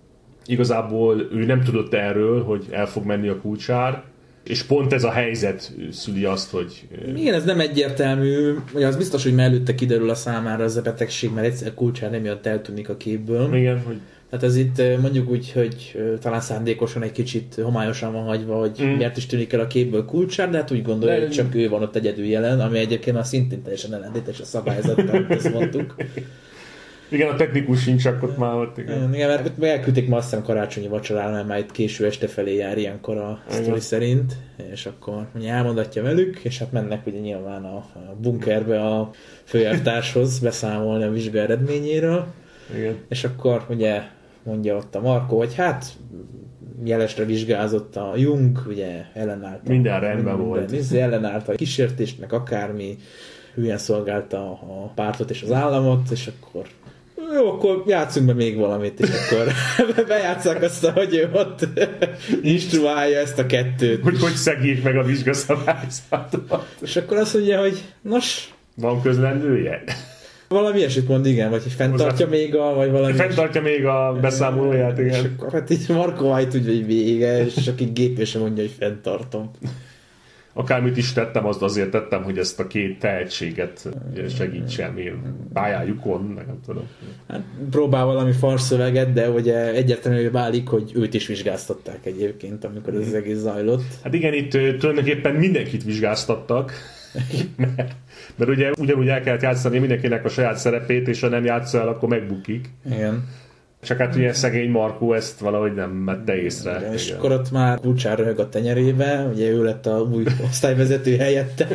igazából ő nem tudott erről, hogy el fog menni a kulcsár, és pont ez a helyzet szüli azt, hogy... Igen, ez nem egyértelmű, ugye az biztos, hogy mellőtte kiderül a számára ez a betegség, mert egyszer kulcsár nem jött, eltűnik a képből. Igen, hogy... Tehát ez itt mondjuk úgy, hogy talán szándékosan egy kicsit homályosan van hagyva, hogy mm. miért is tűnik el a képből kulcsár, de hát úgy gondolja, de... hogy csak ő van ott egyedül jelen, ami egyébként a szintén teljesen ellentétes a szabályzattal, ezt mondtuk. Igen, a technikus sincs csak ott már ott, igen. Igen, mert elküldték ma azt hiszem karácsonyi vacsorára, mert már itt késő este felé jár ilyenkor a sztori szerint, és akkor ugye elmondatja velük, és hát mennek ugye nyilván a, a bunkerbe a főelvtárshoz beszámolni a vizsga eredményéről. Igen. És akkor ugye mondja ott a Markó, hogy hát jelesre vizsgázott a Jung, ugye ellenállt. Minden rendben volt. Minden, ellenállt a kísértésnek, akármi, hülyen szolgálta a pártot és az államot, és akkor jó, akkor játszunk be még valamit, és akkor bejátsszák azt, hogy ő ott instruálja ezt a kettőt. Hogy hogy szegít meg a vizsgaszabályzatot. És akkor azt mondja, hogy nos... Van közlendője? Valami ilyesmit mond, igen, vagy hogy fenntartja még a... Vagy valami fenntartja még a beszámolóját, igen. És akkor hát így Markó White úgy, hogy vége, és csak így gépésen mondja, hogy fenntartom. Akármit is tettem, azt azért tettem, hogy ezt a két tehetséget segítsem én pályájukon, meg nem tudom. Hát, próbál valami farszöveget, de ugye egyértelműen válik, hogy őt is vizsgáztatták egyébként, amikor ez az egész zajlott. Hát igen, itt tulajdonképpen mindenkit vizsgáztattak, mert, mert ugye ugyanúgy el kellett játszani mindenkinek a saját szerepét, és ha nem játsza el, akkor megbukik. Igen. Csak hát ugye szegény Markó ezt valahogy nem vette észre. Igen, és akkor ott már kulcsár röhög a tenyerébe, ugye ő lett a új osztályvezető helyette.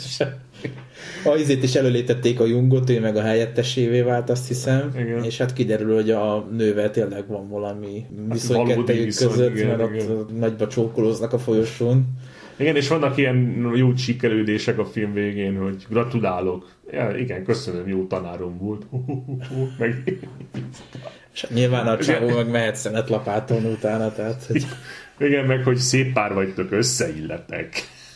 A izét is előlétették a Jungot, ő meg a helyettesévé vált, azt hiszem. Igen. És hát kiderül, hogy a nővel tényleg van valami viszony hát kettejük között, igen, mert igen. ott nagyba csókolóznak a folyosón. Igen, és vannak ilyen jó sikerülések a film végén, hogy gratulálok. Ja, igen, köszönöm, jó tanárom volt. Meg... És nyilván a csávó meg mehet szenetlapátolni utána, tehát... Hogy... Igen, meg hogy szép pár vagytok, összeilletek.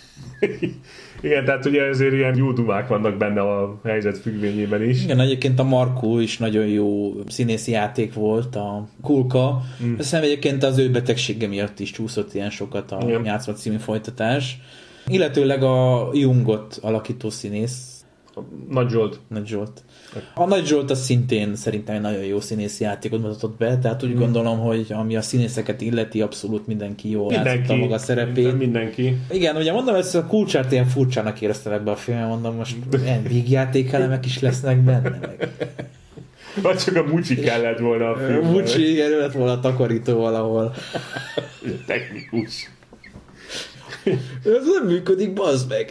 Igen, tehát ugye azért ilyen jó dumák vannak benne a helyzet függvényében is. Igen, egyébként a Markó is nagyon jó színészi játék volt, a Kulka. Mm. Aztán egyébként az ő betegsége miatt is csúszott ilyen sokat a igen. Játszma című folytatás. Illetőleg a Jungot alakító színész. A Nagy Zsolt. Nagy Zsolt. A Nagy Zsolt az szintén szerintem egy nagyon jó színészi játékot mutatott be, tehát úgy mm. gondolom, hogy ami a színészeket illeti, abszolút mindenki jól játszotta maga szerepét. Mindenki. Igen, ugye mondom, ezt a kulcsárt ilyen furcsának éreztem ebbe a filmben, mondom, most ilyen vígjátékelemek is lesznek benne meg. Vagy csak a Mucsi kellett volna a filmben. Mucsi, igen, ő lett volna a takarító valahol. Technikus. Ez nem működik, bazd meg.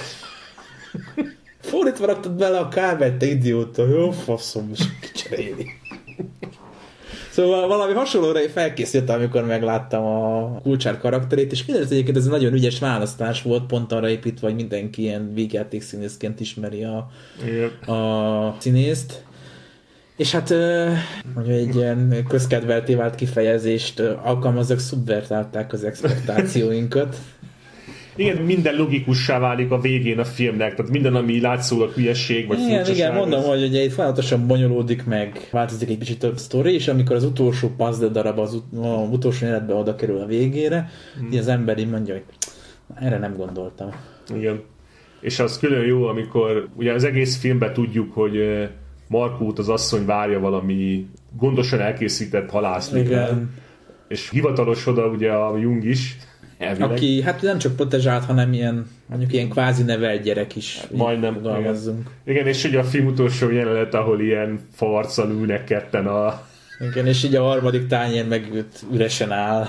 Fordítva raktad bele a kábelt, te idióta. Jó, faszom, most kicserélni. Szóval valami hasonlóra én felkészültem, amikor megláttam a Kulcsár karakterét, és kiderült egyébként ez egy nagyon ügyes választás volt, pont arra építve, hogy mindenki ilyen végjáték színészként ismeri a, a színészt. És hát, hogy egy ilyen közkedvelté vált kifejezést alkalmazzak, szubvertálták az expektációinkat. Igen, minden logikussá válik a végén a filmnek, tehát minden, ami látszólag hülyesség, vagy igen, furcsaság. Igen, mondom, az... hogy ugye itt folyamatosan bonyolódik meg, változik egy kicsit több sztori, és amikor az utolsó puzzle darab az ut- az utolsó életben oda kerül a végére, hmm. így az ember így mondja, hogy erre nem gondoltam. Igen. És az külön jó, amikor ugye az egész filmben tudjuk, hogy Markót az asszony várja valami gondosan elkészített halászlékben, és hivatalos oda ugye a Jung is, elvileg. Aki hát nem csak protezsált, hanem ilyen, mondjuk ilyen kvázi nevelt gyerek is. Majdnem. Igen. igen, és ugye a film utolsó jelenet, ahol ilyen farccal ülnek ketten a... Igen, és így a harmadik tányér meg üresen áll.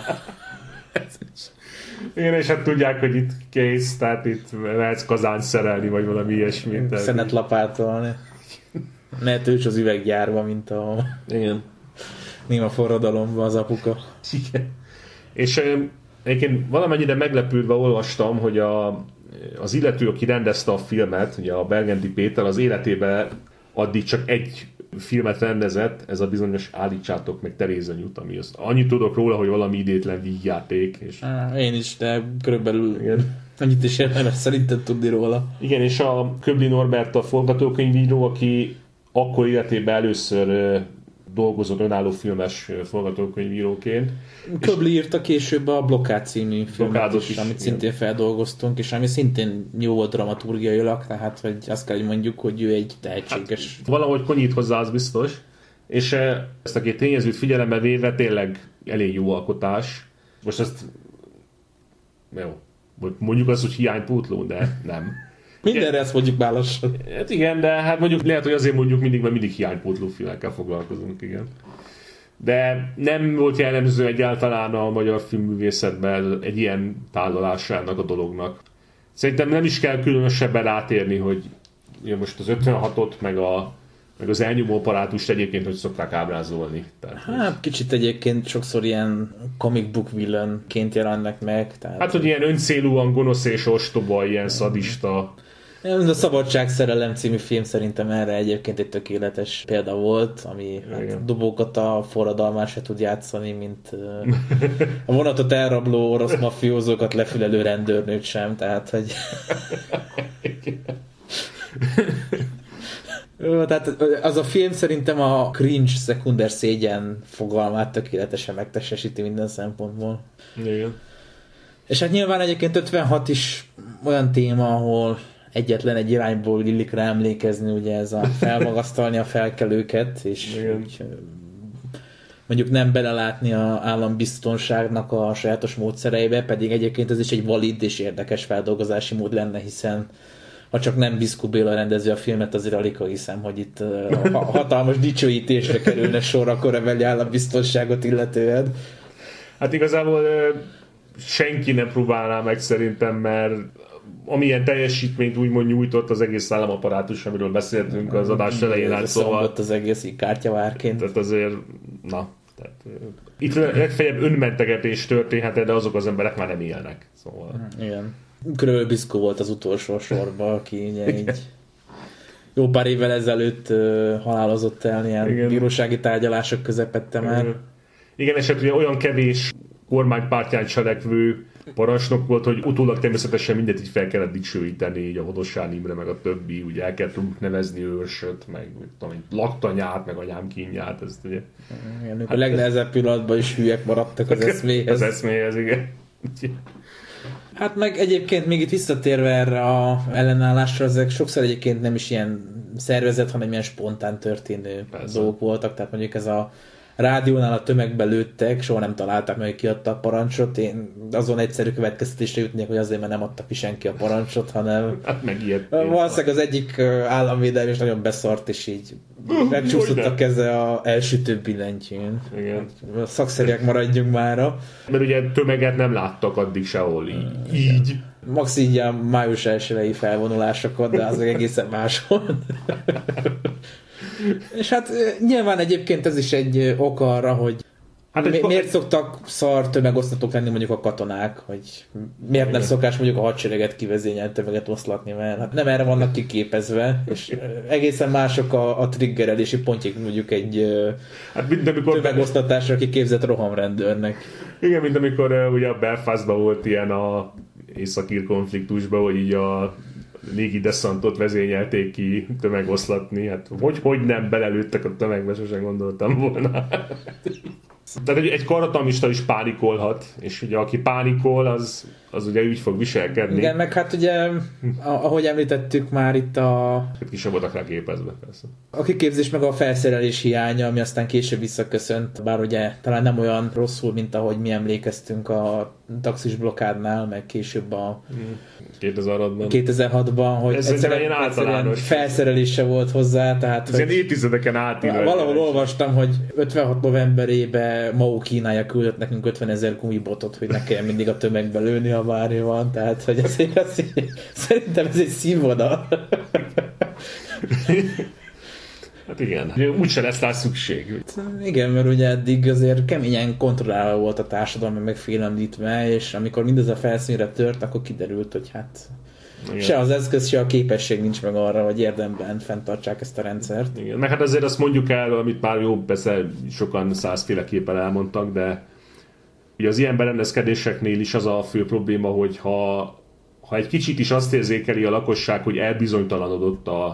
Igen, és hát tudják, hogy itt kész, tehát itt lehetsz kazánt szerelni, vagy valami ilyesmi. Szenet lapátolni. Mert ős az üveggyárba, mint a... Igen. Néma forradalomban az apuka. Igen. És egyébként valamennyire meglepődve olvastam, hogy a, az illető, aki rendezte a filmet, ugye a Bergendi Péter, az életében addig csak egy filmet rendezett, ez a bizonyos Állítsátok meg Teréza Nyut, ami azt. Annyit tudok róla, hogy valami idétlen vígjáték. És... Á, én is, de körülbelül igen. Annyit is érdemes szerintem tudni róla. Igen, és a Köbli Norbert a forgatókönyvíró, aki akkor életében először dolgozott önálló filmes forgatókönyvíróként. Köbli írta később a Blokkád című filmet is, is, amit igen. szintén feldolgoztunk, és ami szintén jó volt dramaturgiailag, tehát hogy azt kell, hogy mondjuk, hogy ő egy tehetséges... Hát, valahogy konyít hozzá, az biztos. És ezt a két tényezőt figyelembe véve tényleg elég jó alkotás. Most ezt... Jó. Mondjuk azt, hogy hiánypótló, de nem. Mindenre ezt mondjuk már lassan. Hát igen, de hát mondjuk lehet, hogy azért mondjuk mindig, mert mindig hiánypótló filmekkel foglalkozunk, igen. De nem volt jellemző egyáltalán a magyar filmművészetben egy ilyen tálalásának a dolognak. Szerintem nem is kell különösebben rátérni, hogy ugye most az ötvenhatot, meg, a, meg az elnyomó apparátust egyébként hogy szokták ábrázolni. Tehát, hát hogy... kicsit egyébként sokszor ilyen comic book villainként jelennek meg. Tehát... Hát, hogy ilyen öncélúan gonosz és ostoba, ilyen szadista. A Szabadságszerelem című film szerintem erre egyébként egy tökéletes példa volt, ami hát, dobókat a forradalmán se tud játszani, mint a vonatot elrabló orosz mafiózókat lefülelő rendőrnőt sem, tehát hogy... Tehát az a film szerintem a cringe szekunder szégyen fogalmát tökéletesen megtestesíti minden szempontból. Igen. És hát nyilván egyébként ötvenhat is olyan téma, ahol egyetlen egy irányból illik rá emlékezni, ugye ez a felmagasztalni a felkelőket, és úgy, mondjuk nem belelátni az állambiztonságnak a sajátos módszereibe, pedig egyébként ez is egy valid és érdekes feldolgozási mód lenne, hiszen ha csak nem Biszkó Béla rendezi a filmet, azért alig hiszem, hogy itt a hatalmas dicsőítésre kerülne sor a korabeli állambiztonságot illetően. Hát igazából senki nem próbálná meg szerintem, mert amilyen teljesítményt úgymond nyújtott az egész államapparátus, amiről beszéltünk az adás elején át, szóval... az egész kártyavárként. Tehát azért, na, tehát, itt legfeljebb önmentegetés történhet, de azok az emberek már nem élnek. Szóval... Igen. Körülbelül Biszkó volt az utolsó sorban, aki ugye így jó pár évvel ezelőtt uh, halálozott el ilyen igen. bírósági tárgyalások közepette már. Igen, Igen és hát ugye olyan kevés kormánypártyán cselekvő parancsnok volt, hogy utólag természetesen mindent így fel kellett dicsőíteni, így a Hodossán Imre, meg a többi, ugye el kell tudunk nevezni őrsöt, meg tudom, laktanyát, meg anyám kínját, ezt ugye. Igen, hát a legnehezebb pillanatban is hülyek maradtak az eszméhez. Az eszméhez, igen. Hát meg egyébként még itt visszatérve erre a ellenállásra, ezek sokszor egyébként nem is ilyen szervezet, hanem ilyen spontán történő Persze. dolgok voltak, tehát mondjuk ez a rádiónál a tömegbe lőttek, soha nem találták meg, hogy ki adta a parancsot. Én azon egyszerű következtetésre jutnék, hogy azért, mert nem adta ki senki a parancsot, hanem hát meg valószínűleg az egyik államvédelmi is nagyon beszart, és így megcsúszott a keze a elsütő billentyűn. Igen. A szakszerűek maradjunk mára. Mert ugye tömeget nem láttak addig sehol így. így. Max így a május elsői felvonulásokat, de az egészen máshol. És hát nyilván egyébként ez is egy ok arra, hogy hát mi, miért szoktak szar tömegosztatók lenni mondjuk a katonák, hogy miért nem szokás mondjuk a hadsereget kivezényelt tömeget oszlatni, mert hát nem erre vannak kiképezve, és egészen mások a, a triggerelési pontjék mondjuk egy hát tömegosztatásra kiképzett rohamrendőrnek. Igen, mint amikor uh, ugye a Belfastban volt ilyen a északír konfliktusban, hogy így a légi deszantot vezényelték ki tömegoszlatni, hát hogy, hogy nem belelőttek a tömegbe, sosem gondoltam volna. Tehát egy, egy karatamista is pánikolhat, és ugye aki pánikol, az, az ugye úgy fog viselkedni. Igen, meg hát ugye, ahogy említettük már itt a... Ki sem voltak rá képezve, persze. A kiképzés meg a felszerelés hiánya, ami aztán később visszaköszönt, bár ugye talán nem olyan rosszul, mint ahogy mi emlékeztünk a taxis blokkádnál, meg később a kétezer-hatban, kétezer-hatban hogy ez egyszerűen általános felszerelése volt hozzá, tehát ez ilyen évtizedeken átívelő. Valahol olvastam, hogy ötvenhat novemberében Mao Kínája küldött nekünk ötvenezer gumibotot, hogy ne kelljen mindig a tömegbe lőni, ha bármi van, tehát hogy ez, ez, szerintem ez egy színvonal. Hát igen, úgyse lesz rá szükség. Igen, mert ugye eddig azért keményen kontrollálva volt a társadalom, meg félemlítve, és amikor mindez a felszínre tört, akkor kiderült, hogy hát igen. Se az eszköz, se a képesség nincs meg arra, hogy érdemben fenntartsák ezt a rendszert. Igen, meg hát azért azt mondjuk el, amit már jó, persze sokan százféleképpen elmondtak, de ugye az ilyen berendezkedéseknél is az a fő probléma, hogy ha, ha egy kicsit is azt érzékeli a lakosság, hogy elbizonytalanodott a,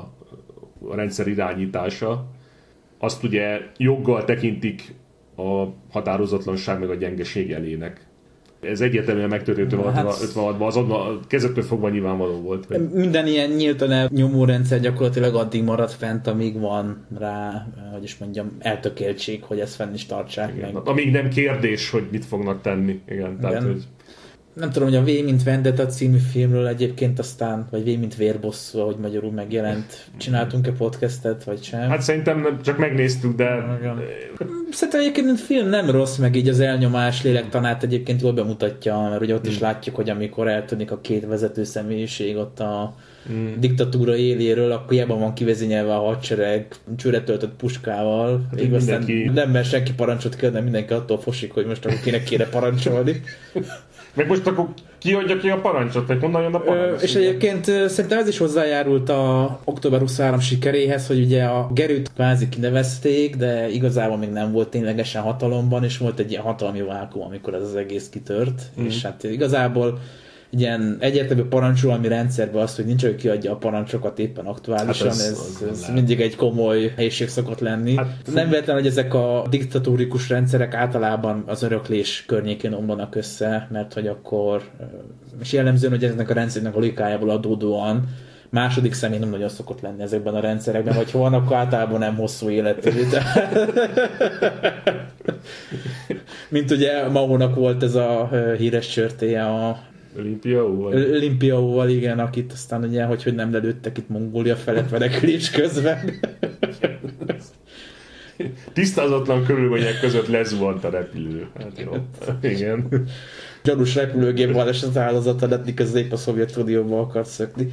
a rendszer irányítása, azt ugye joggal tekintik a határozatlanság meg a gyengeség elének. Ez egyértelműen megtörtént ötvenhatban, azonnal kezdettől fogva nyilvánvaló volt. Hogy... Minden ilyen nyíltan elnyomó rendszer gyakorlatilag addig marad fent, amíg van rá, hogy is mondjam, eltökéltség, hogy ezt fenn is tartsák igen, meg. Amíg nem kérdés, hogy mit fognak tenni. Igen, tehát, igen. hogy... Nem tudom, hogy a V mint Vendetta című filmről egyébként aztán, vagy V mint Vérbosszú, ahogy magyarul megjelent, csináltunk-e podcastet, vagy sem? Hát szerintem nem, csak megnéztük, de... Igen. Szerintem egyébként mint film nem rossz, meg így az elnyomás lélektanát egyébként jól bemutatja, mert ugye ott is látjuk, hogy amikor eltűnik a két vezető személyiség ott a mm. diktatúra éléről, akkor hiába van kivezényelve a hadsereg csőre töltött puskával, hát így aztán nem mer senki parancsot kérni, mindenki attól fosik, hogy most akkor kinek kéne parancsolni. Meg most akkor ki adja ki a parancsot, vagy honnan jön a parancs? Ö, és egyébként szerintem ez is hozzájárult a október huszonhárom sikeréhez, hogy ugye a Gerőt kvázi kinevezték, de igazából még nem volt ténylegesen hatalomban, és volt egy ilyen hatalmi vákuum, amikor ez az egész kitört, mm. és hát igazából ilyen egyértelmű parancsolmi rendszerben az, hogy nincs, hogy kiadja a parancsokat éppen aktuálisan, hát ez, ez, ez mindig egy komoly helység szokott lenni. Hát, nem véletlen, hogy ezek a diktatórikus rendszerek általában az öröklés környékén omlanak össze, mert hogy akkor, és jellemzően, hogy ezeknek a rendszernek a logikájából adódóan második személy nem nagyon szokott lenni ezekben a rendszerekben, vagy ha van, akkor általában nem hosszú életű. Mint ugye Mahónak volt ez a híres csörtéje a Olimpiaóval? Olimpiaóval, igen, akit aztán ugye, hogy, hogy nem lelőttek itt Mongólia felett menekülés közben. Tisztázatlan körülmények között lezuhant a repülő. Hát jó. Igen. Gyanús repülőgép baleset áldozata lett, miközben épp a Szovjetunióba akart szökni.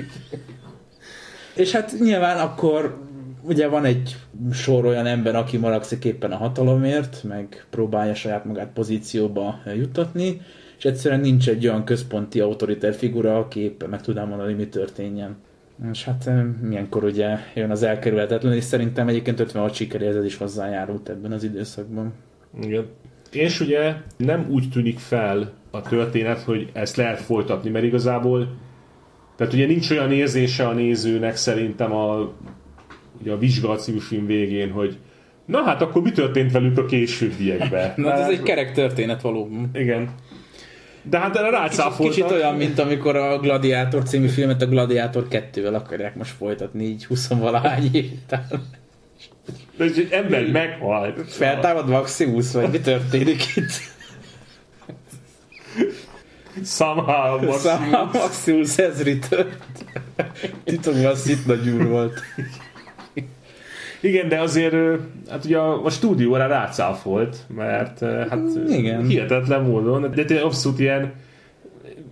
És hát nyilván akkor ugye van egy sor olyan ember, aki maragszik éppen a hatalomért, meg próbálja saját magát pozícióba juttatni, és egyszerűen nincs egy olyan központi autoriter figura, aki éppen meg tudná mondani, mi történjen. És hát milyenkor ugye jön az elkerülhetetlen, és szerintem egyébként ötvenhat sikeréhez ez is hozzájárult ebben az időszakban. Igen. És ugye nem úgy tűnik fel a történet, hogy ezt lehet folytatni, mert igazából tehát ugye nincs olyan érzése a nézőnek szerintem a, ugye a Vizsga című film végén, hogy na hát akkor mi történt velük a későbbiekben? Na, ez egy kerek történet valóban. Igen. De hát erre rácáfoltak. Kicsit olyan, mint amikor a Gladiátor című filmet a Gladiátor kettővel akarják most folytatni, így huszonvalahány év után. De egy ember meghalt. Feltámad Maximus, vagy mi történik itt? Somehow Maximus. Somehow Maximus has returned. Titokban szitna gyúr volt. Igen, de azért hát ugye a, a stúdió rá rácáfolt, mert hát igen. Hihetetlen módon, de tényleg abszolút ilyen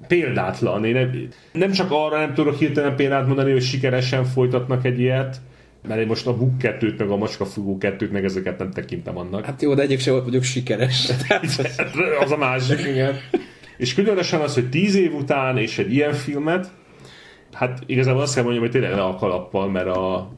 példátlan. Én nem, nem csak arra nem tudok hirtelen példát mondani, hogy sikeresen folytatnak egy ilyet, Mert én most a Buk kettőt, meg a Macskafogó kettőt, meg ezeket nem tekintem annak. Hát jó, de egyik se volt mondjuk sikeres. Az a másik, igen. És különösen az, hogy tíz év után és egy ilyen filmet, hát igazából azt kell mondjam, hogy tényleg le a kalappal, mert a,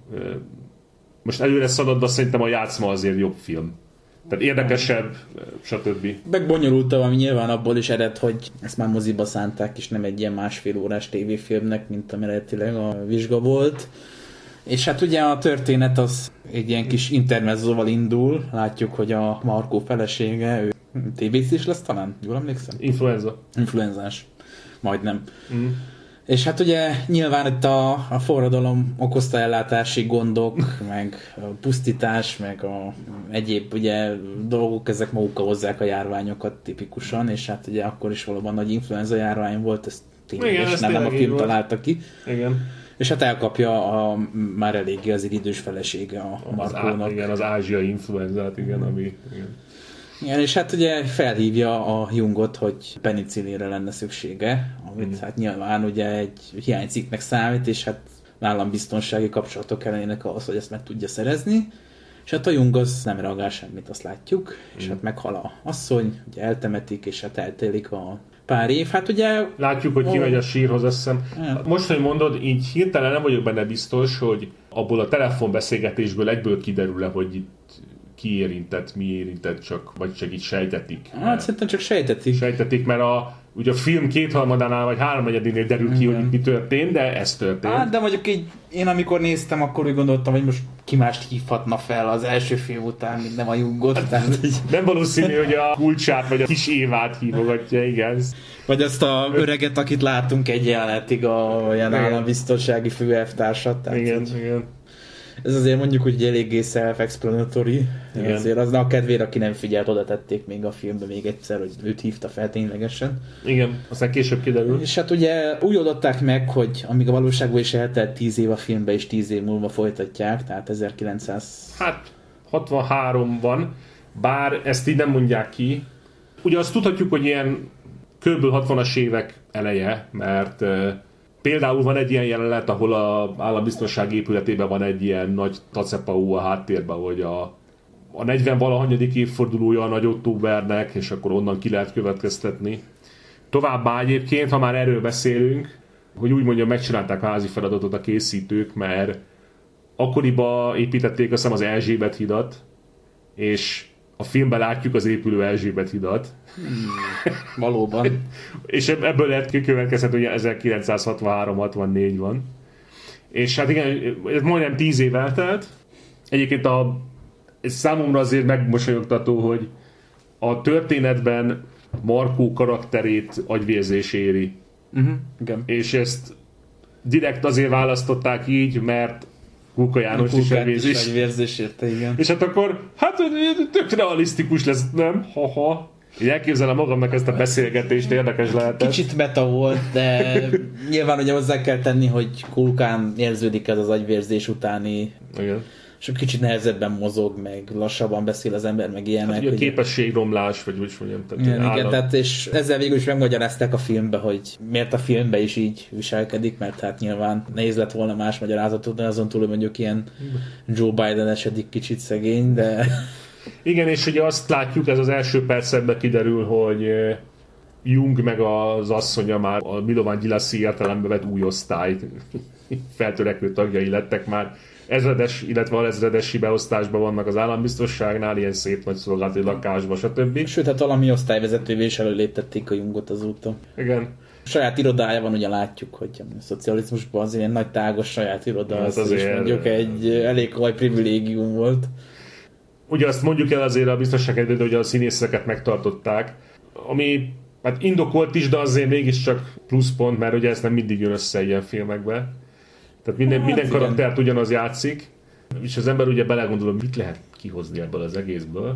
most előre szaladva szerintem a Játszma azért jobb film. Tehát érdekesebb, stb. Megbonyolultabb, ami nyilván abból is ered, hogy ezt már moziba szánták, és nem egy ilyen másfél órás tévéfilmnek, mint ami eredetileg a vizsga volt. És hát ugye a történet az egy ilyen kis intermezzóval indul. Látjuk, hogy a Markó felesége, ő té bé-s is lesz talán? Jól emlékszem? Influenza. Influenzás. Majdnem. Mm. És hát ugye nyilván itt a, a forradalom okozta ellátási gondok, meg a pusztítás, meg a egyéb ugye dolgok, ezek magukkal hozzák a járványokat tipikusan, és hát ugye akkor is valóban nagy influenza járvány volt, ez tényleg, nem, nem a film találta ki. Igen. És hát elkapja a már eléggé az idős felesége a Markónak. Az, igen, az ázsiai influenzát, igen, ami... Igen. Igen, és hát ugye felhívja a Jungot, hogy penicillinre lenne szüksége, amit mm. hát nyilván ugye egy hiánycikknek számít, és hát állambiztonsági kapcsolatok ellenének ahhoz, hogy ezt meg tudja szerezni. És hát a Jung az nem reagál semmit, azt látjuk, mm. és hát meghal a asszony, ugye eltemetik, és hát eltélik a pár év. Hát ugye... Látjuk, hogy kimegy a sírhoz, azt hiszem. Ja. Most, hogy mondod, így hirtelen nem vagyok benne biztos, hogy abból a telefonbeszélgetésből egyből kiderül-e, hogy itt ki érintett, mi érintett, csak, vagy csak így sejtetik. Hát szerintem csak sejtetik. Sejtetik, mert a, ugye a film kétharmadánál vagy háromnegyedénél derül ki, hogy mi történt, de ez történt. Hát, de mondjuk így, én amikor néztem, akkor úgy gondoltam, hogy most ki mást hívhatna fel az első film után, mint nem a Jungot. Hát, tehát, így... Nem valószínű, hogy a Kulcsát vagy a kis Évát hívogatja, igen. Vagy azt a öreget, akit látunk egy jelenetig, a olyan állambiztonsági főelvtársat. Igen, így... igen. Ez azért mondjuk úgy eléggé self-explanatory. Azért az a kedvére, aki nem figyelt, oda tették még a filmbe még egyszer, hogy őt hívta fel ténylegesen. Igen, aztán később kiderül. És hát ugye úgy oldották meg, hogy amíg a valóságban is eltelt tíz év a filmbe, és tíz év múlva folytatják, tehát ezerkilencszáz... Hát hatvanháromban, bár ezt így nem mondják ki. Ugye azt tudhatjuk, hogy ilyen kb. hatvanas évek eleje, mert... Például van egy ilyen jelenet, ahol az állambiztonság épületében van egy ilyen nagy tacepau a háttérben, hogy a, a negyven-valahanyadik évfordulója a Nagy Októbernek, és akkor onnan ki lehet következtetni. Továbbá egyébként, ha már erről beszélünk, hogy úgy mondjam, megcsinálták a házi feladatot a készítők, mert akkoriban építették azt hiszem az Erzsébet hidat, és a filmben látjuk az épülő Erzsébet hidat. Hmm, valóban. És ebből lehet kikövetkezhetni, hogy ezerkilencszázhatvanhárom hatvannégy van. És hát igen, ez majdnem tíz év eltelt. Egyébként a, ez számomra azért megmosolyogtató, hogy a történetben Markó karakterét agyvérzés éri. Uh-huh, igen. És ezt direkt azért választották így, mert Kóka János is agyvérzés érte, igen. És hát akkor, hát tök realisztikus lesz, nem? Ha-ha. Én elképzelem magamnak ezt a beszélgetést, érdekes lehetett. Kicsit meta volt, de nyilván ugye hozzá kell tenni, hogy Kulkán érződik ez az agyvérzés utáni. Igen. És kicsit nehezebben mozog, meg lassabban beszél az ember, meg ilyenek. Hát ugye a képességromlás, vagy úgy mondjam. Tehát igen, igen, tehát és ezzel végül is megmagyarázták a filmbe, hogy miért a filmbe is így viselkedik, mert hát nyilván nehéz lett volna más magyarázatot, de azon túl, hogy mondjuk ilyen Joe Biden esedik kicsit szegény, de... Igen, és ugye azt látjuk, ez az első percekben kiderül, hogy Jung meg az asszonya már a Milovan Gyilasi értelembe vett új osztály feltörekvő tagjai lettek már. Ezredes, illetve alezredesi beosztásban vannak az állambiztosságnál, ilyen szép nagy szolgálati lakásban, stb. Sőt, hát valami osztályvezetővé is előléptették a Jungot azóta. Igen. A saját irodája van, ugye látjuk, hogy a szocializmusban az ilyen nagy tágos saját iroda, ja, az azért is mondjuk egy elég komoly privilégium volt. Ugye azt mondjuk el azért a biztonság, hogy a színészeket megtartották, ami hát indokolt is, de azért mégiscsak pluszpont, mert ugye ez nem mindig jön össze ilyen filmekben. Tehát minden, hát minden karaktert ugyanaz játszik, és az ember ugye belegondol, mit lehet kihozni ebből az egészből,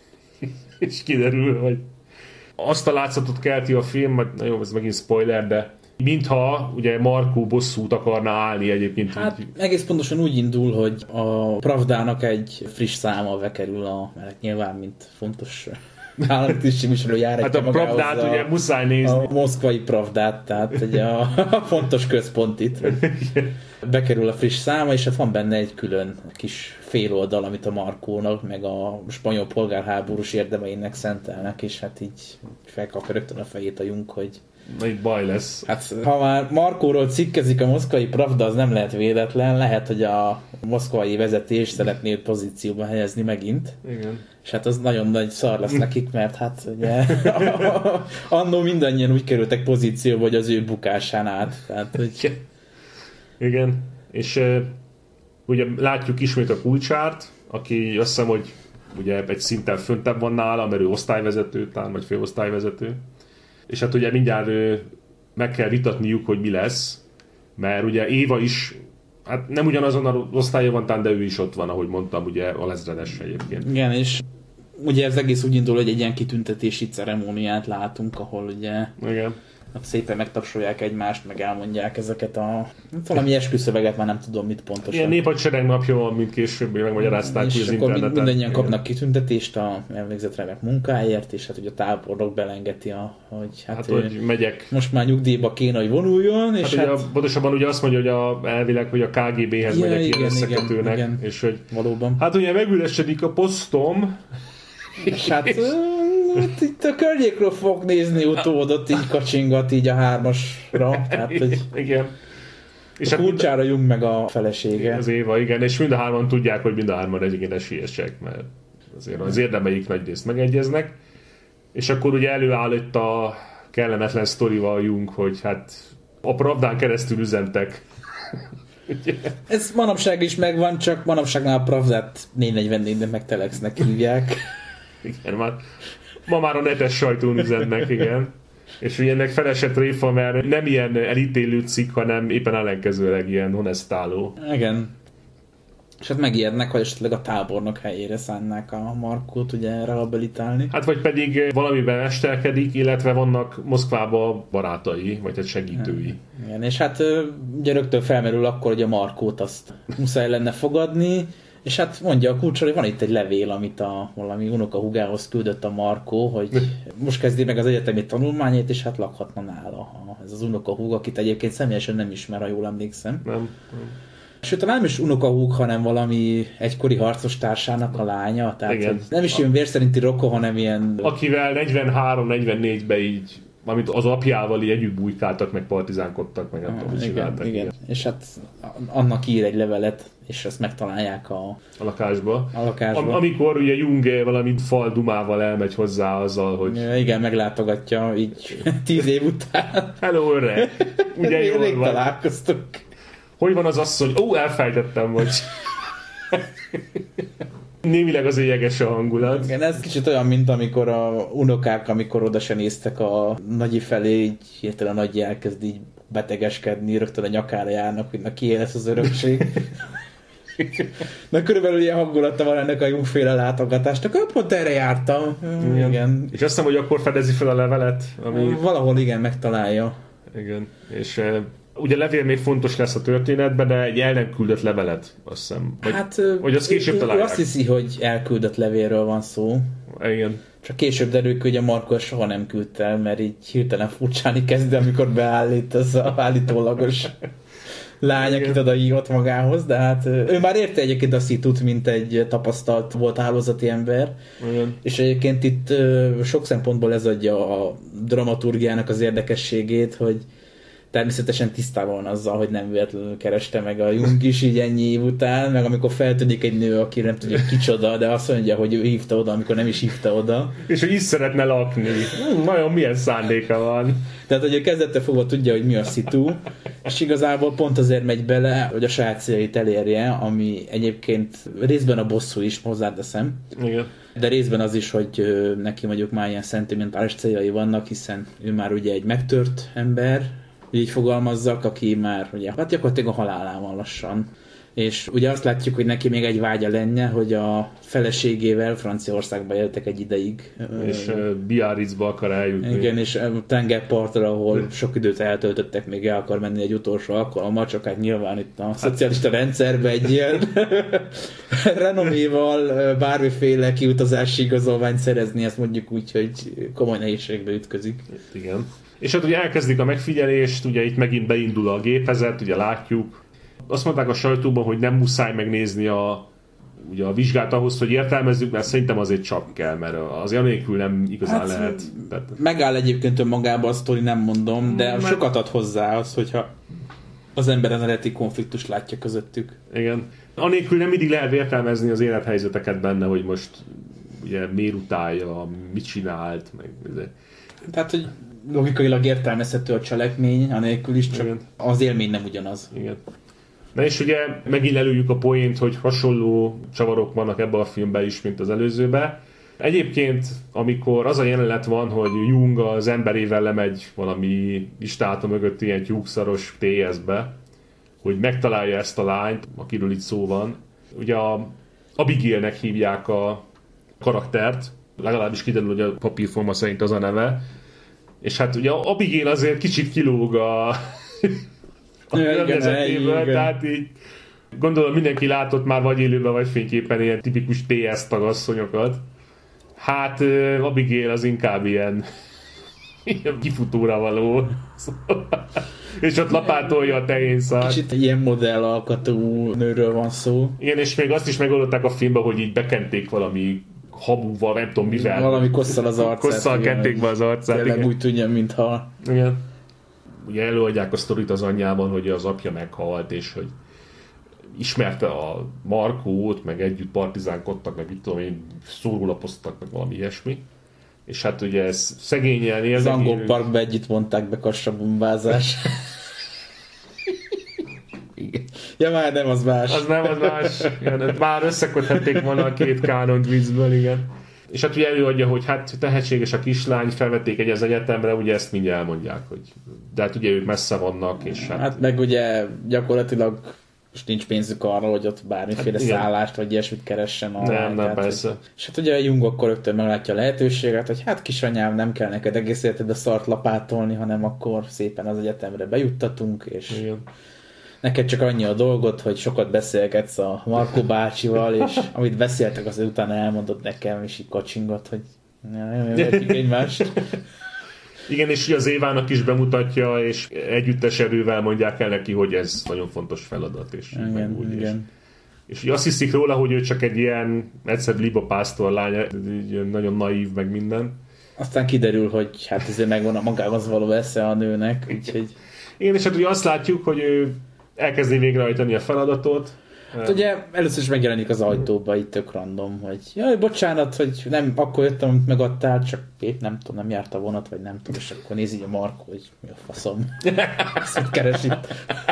és kiderül, hogy azt a látszatot kelti a film, majd, na jó, ez megint spoiler, de mintha ugye Markó bosszút akarna állni egyébként. Hát úgy... egész pontosan úgy indul, hogy a Pravdának egy friss száma bekerül a, mert nyilván mint fontos állami tisztségviselő járatja hát a magához Pravdát ugye muszáj nézni. A moszkvai Pravdát, tehát ugye a, a fontos központit. Bekerül a friss száma, és hát van benne egy külön kis féloldal, amit a Markónak, meg a spanyol polgárháborús érdemeinek szentelnek, és hát így felkapja rögtön a fejét a Jung, hogy na itt baj lesz. Hát ha már Markóról cikkezik a moszkvai Pravda, az nem lehet véletlen, lehet, hogy a moszkvai vezetés szeretné őt pozícióba helyezni megint. Igen. És hát az nagyon nagy szar lesz nekik, mert hát ugye annó mindannyian úgy kerültek pozícióba, hogy az ő bukásán át. Tehát, hogy... Igen, és uh, ugye látjuk ismét a Kulcsárt, aki azt hiszem, hogy ugye egy szinten föntebb van nála, mert ő osztályvezető, talán vagy főosztályvezető. És hát ugye mindjárt uh, meg kell vitatniuk, hogy mi lesz, mert ugye Éva is, hát nem ugyanazon az osztályon van, talán, de ő is ott van, ahogy mondtam, ugye a lezredes egyébként. Igen, és ugye ez egész úgy indul, hogy egy ilyen kitüntetési ceremóniát látunk, ahol ugye igen. szépen megtapsolják egymást, meg elmondják ezeket a... valami esküszöveget, már nem tudom mit pontosan. Ilyen néphadsereg napja van, mint később megmagyarázták és az akkor interneten. mindannyian kapnak kitüntetést a elvégzett remek munkáért, és hát ugye a tábornok belengeti, a, hogy hát, hát hogy megyek. Most már nyugdíjba kéne, hogy vonuljon, és hát, hát... Ugye, pontosabban ugye azt mondja, hogy a, elvileg, hogy a ká gé béhez ja, megyek ilyen összekötőnek, igen, és hogy valóban. Hát ugye megülesedik a posztom, és hát uh, itt a környékről fog nézni utódot, így kacsingat így a hármasra. Tehát, hogy igen. És a Kulcsára Jung meg a felesége. Az Éva, igen, és mind a hárman tudják, hogy mind a hárman egyébként esélyesek, mert azért az érdemeik nagy részt megegyeznek. És akkor ugye előáll itt a kellemetlen sztorival Jung, hogy hát a Pravdán keresztül üzentek. Ez manapság is megvan, csak manapságnál a Pravdát négy negyvennégynek meg Telexnek hívják. Igen, már, ma már a netes sajtón üzennek, igen. És ugye ennek felesett réfa, mert nem ilyen elítélő cikk, hanem éppen ellenkezőleg ilyen honestáló. Igen. És hát megijednek, hogy esetleg a tábornok helyére szánnák a Markót ugye rehabilitálni. Hát vagy pedig valamiben mesterkedik, illetve vannak Moszkvában barátai, vagy egy segítői. Igen, és hát ugye rögtön felmerül akkor, hogy a Markót azt muszáj lenne fogadni, és hát mondja a Kulcsár, hogy van itt egy levél, amit a valami unokahúgához küldött a Markó, hogy most kezdi meg az egyetemi tanulmányait, és hát lakhatna nála ez az unokahúg, akit egyébként személyesen nem ismer, ha jól emlékszem. Nem. nem. Sőt, nem is unokahúg, hanem valami egykori harcos társának a lánya, tehát nem is ilyen vérszerinti rokon, hanem ilyen... Akivel negyvenhárom negyvennégyben így, amit az apjával így együtt bújkáltak, meg partizánkodtak, meg nem tudom, hogy csináltak. Igen, igen. És hát annak ír egy levelet, és ezt megtalálják a, a lakásba. A lakásba. Am- amikor ugye Jung valami fal dumával elmegy hozzá azzal, hogy... Ja, igen, meglátogatja így tíz év után. Hello, öreg! Ugye jól Rég van. találkoztunk. Hogy van az asszony? Ó, elfejtettem, hogy... Némileg az jeges a hangulat. Igen, ez kicsit olyan, mint amikor a unokák, amikor oda se néztek a nagyi felé, így hirtelen a nagyi elkezd így betegeskedni, rögtön a nyakára járnak, hogy na kié lesz az örökség. Na körülbelül ilyen hangulata van ennek a Jungféle látogatásnak. Hát pont erre jártam. Igen. igen. És azt hiszem, hogy akkor fedezi fel a levelet, ami... Valahol igen, megtalálja. Igen, és uh, ugye levél még fontos lesz a történetben, de egy el nem küldött levelet, azt hiszem. Vagy, hát, vagy azt később találják. Azt hiszi, hogy elküldött levélről van szó. Igen. Csak később derül ki, hogy a Markó soha nem küldte el, mert így hirtelen furcsáni kezd, amikor beállít az a állítólagos lány, akit oda hívott magához, de hát ő már érte egyébként a szitut, mint egy tapasztalt volt hálózati ember. Igen. És egyébként itt sok szempontból ez adja a dramaturgiának az érdekességét, hogy természetesen tisztában van azzal, hogy nem véletlenül kereste meg a Jung is így ennyi év után, meg amikor feltűnik egy nő, aki nem tudja kicsoda, de azt mondja, hogy ő hívta oda, amikor nem is hívta oda. És hogy is szeretne lakni. Hm, nagyon milyen szándéka van. Tehát, hogy ő kezdette fogva tudja, hogy mi a szitu, és igazából pont azért megy bele, hogy a saját céljait elérje, ami egyébként részben a bosszú is, hozzáteszem. Igen. De részben az is, hogy neki mondjuk már ilyen szentimentális céljai vannak, hiszen ő már ugye egy megtört ember, így fogalmazzak, aki már ugye, hát gyakorlatilag a halálán van lassan. És ugye azt látjuk, hogy neki még egy vágya lenne, hogy a feleségével Franciaországba éltek egy ideig. És uh, Biarritzba akar eljutni. Igen, és tengerpartra, ahol sok időt eltöltöttek, még el akar menni egy utolsó alkalommal, csak hát nyilván itt a szocialista rendszerben egy ilyen renoméval bármiféle kiutazási igazolványt szerezni, ezt mondjuk úgy, hogy komoly nehézségbe ütközik. Igen. És hát ugye elkezdik a megfigyelést, ugye itt megint beindul a gépezet, ugye látjuk. Azt mondták a sajtóban, hogy nem muszáj megnézni a, ugye a vizsgát ahhoz, hogy értelmezzük, mert szerintem azért csak kell, mert az anélkül nem igazán hát, lehet. Tehát... Megáll egyébként önmagában a sztori, nem mondom, de mert... sokat ad hozzá az, hogyha az ember az eredeti konfliktust látja közöttük. Igen. Anélkül nem mindig lehet értelmezni az élethelyzeteket benne, hogy most ugye miért utálja, mit csinált, meg... Tehát, hogy logikailag értelmezhető a cselekmény, anélkül is, csak igen. Az élmény nem ugyanaz. Igen. Na és ugye megint előjük a poént, hogy hasonló csavarok vannak ebben a filmben is, mint az előzőben. Egyébként, amikor az a jelenet van, hogy Jung az emberével lemegy valami istáta mögött ilyen tyúkszaros té es-be, hogy megtalálja ezt a lányt, akiről itt szó van. Ugye a Abigailnek hívják a karaktert, legalábbis kiderül, hogy a papírforma szerint az a neve. És hát ugye Abigail azért kicsit kilóg a, a környezetéből, tehát így gondolom mindenki látott már vagy élőben, vagy fényképen ilyen tipikus té es tagasszonyokat. Hát Abigail az inkább ilyen, ilyen kifutóra való. És ott lapátolja a tehénszart. Kicsit ilyen modell alkatú nőről van szó. Igen, és még azt is megoldották a filmben, hogy így bekenték valami habúval, nem tudom mivel. Valami kosszal az arcát. Kosszal kenték be az arcát. Tényleg igen. Úgy tűnjön, mintha... Igen. Ugye előadják a sztorit az anyjában, hogy az apja meghalt, és hogy ismerte a Markót, meg együtt partizánkodtak, meg itt tudom én, szórólapoztak, meg valami ilyesmi. És hát ugye ez szegényen él. Az angol parkban együtt vonták be kassabombázás. Ja, már nem, az más. Az nem, az más. Igen, már összeköthették volna a két kánont viccből, igen. És hát ugye előadja, hogy hát tehetséges a kislány, felvették egy az egyetemre, ugye ezt mindjárt elmondják, hogy de hát ugye ők messze vannak, és hát... Hát meg ugye gyakorlatilag most nincs pénzük arra, hogy ott bármiféle hát, szállást, vagy ilyesmit keressen. A nem, nem, persze. Hogy, és hát ugye a Jung akkor rögtön meglátja a lehetőséget, hogy hát kisanyám, nem kell neked egész életedbe szart lapátolni, hanem akkor szépen az egyetemre bejuttatunk, és... Igen. Neked csak annyi a dolgot, hogy sokat beszélgetsz a Markó bácsival, és amit beszéltek, az utána elmondott nekem, és így kacsingat, hogy nem értjük egymást. Igen, és az Évának is bemutatja, és együttes erővel mondják el neki, hogy ez nagyon fontos feladat. És igen, úgy igen. És, és azt hiszik róla, hogy ő csak egy ilyen egyszerű libapásztor lány, nagyon naív, meg minden. Aztán kiderül, hogy hát ezért megvan a magához való esze a nőnek. Úgyhogy... Igen, és hát ugye azt látjuk, hogy ő elkezdi végrehajtani a feladatot. Hát ugye először is megjelenik az ajtóba, itt tök random, hogy jaj, bocsánat, hogy nem akkor jöttem, amit megadtál, csak épp nem tudom, nem járt a vonat, vagy nem tudom, és akkor nézi a Markó, hogy mi a faszom. Ezt hogy keres itt.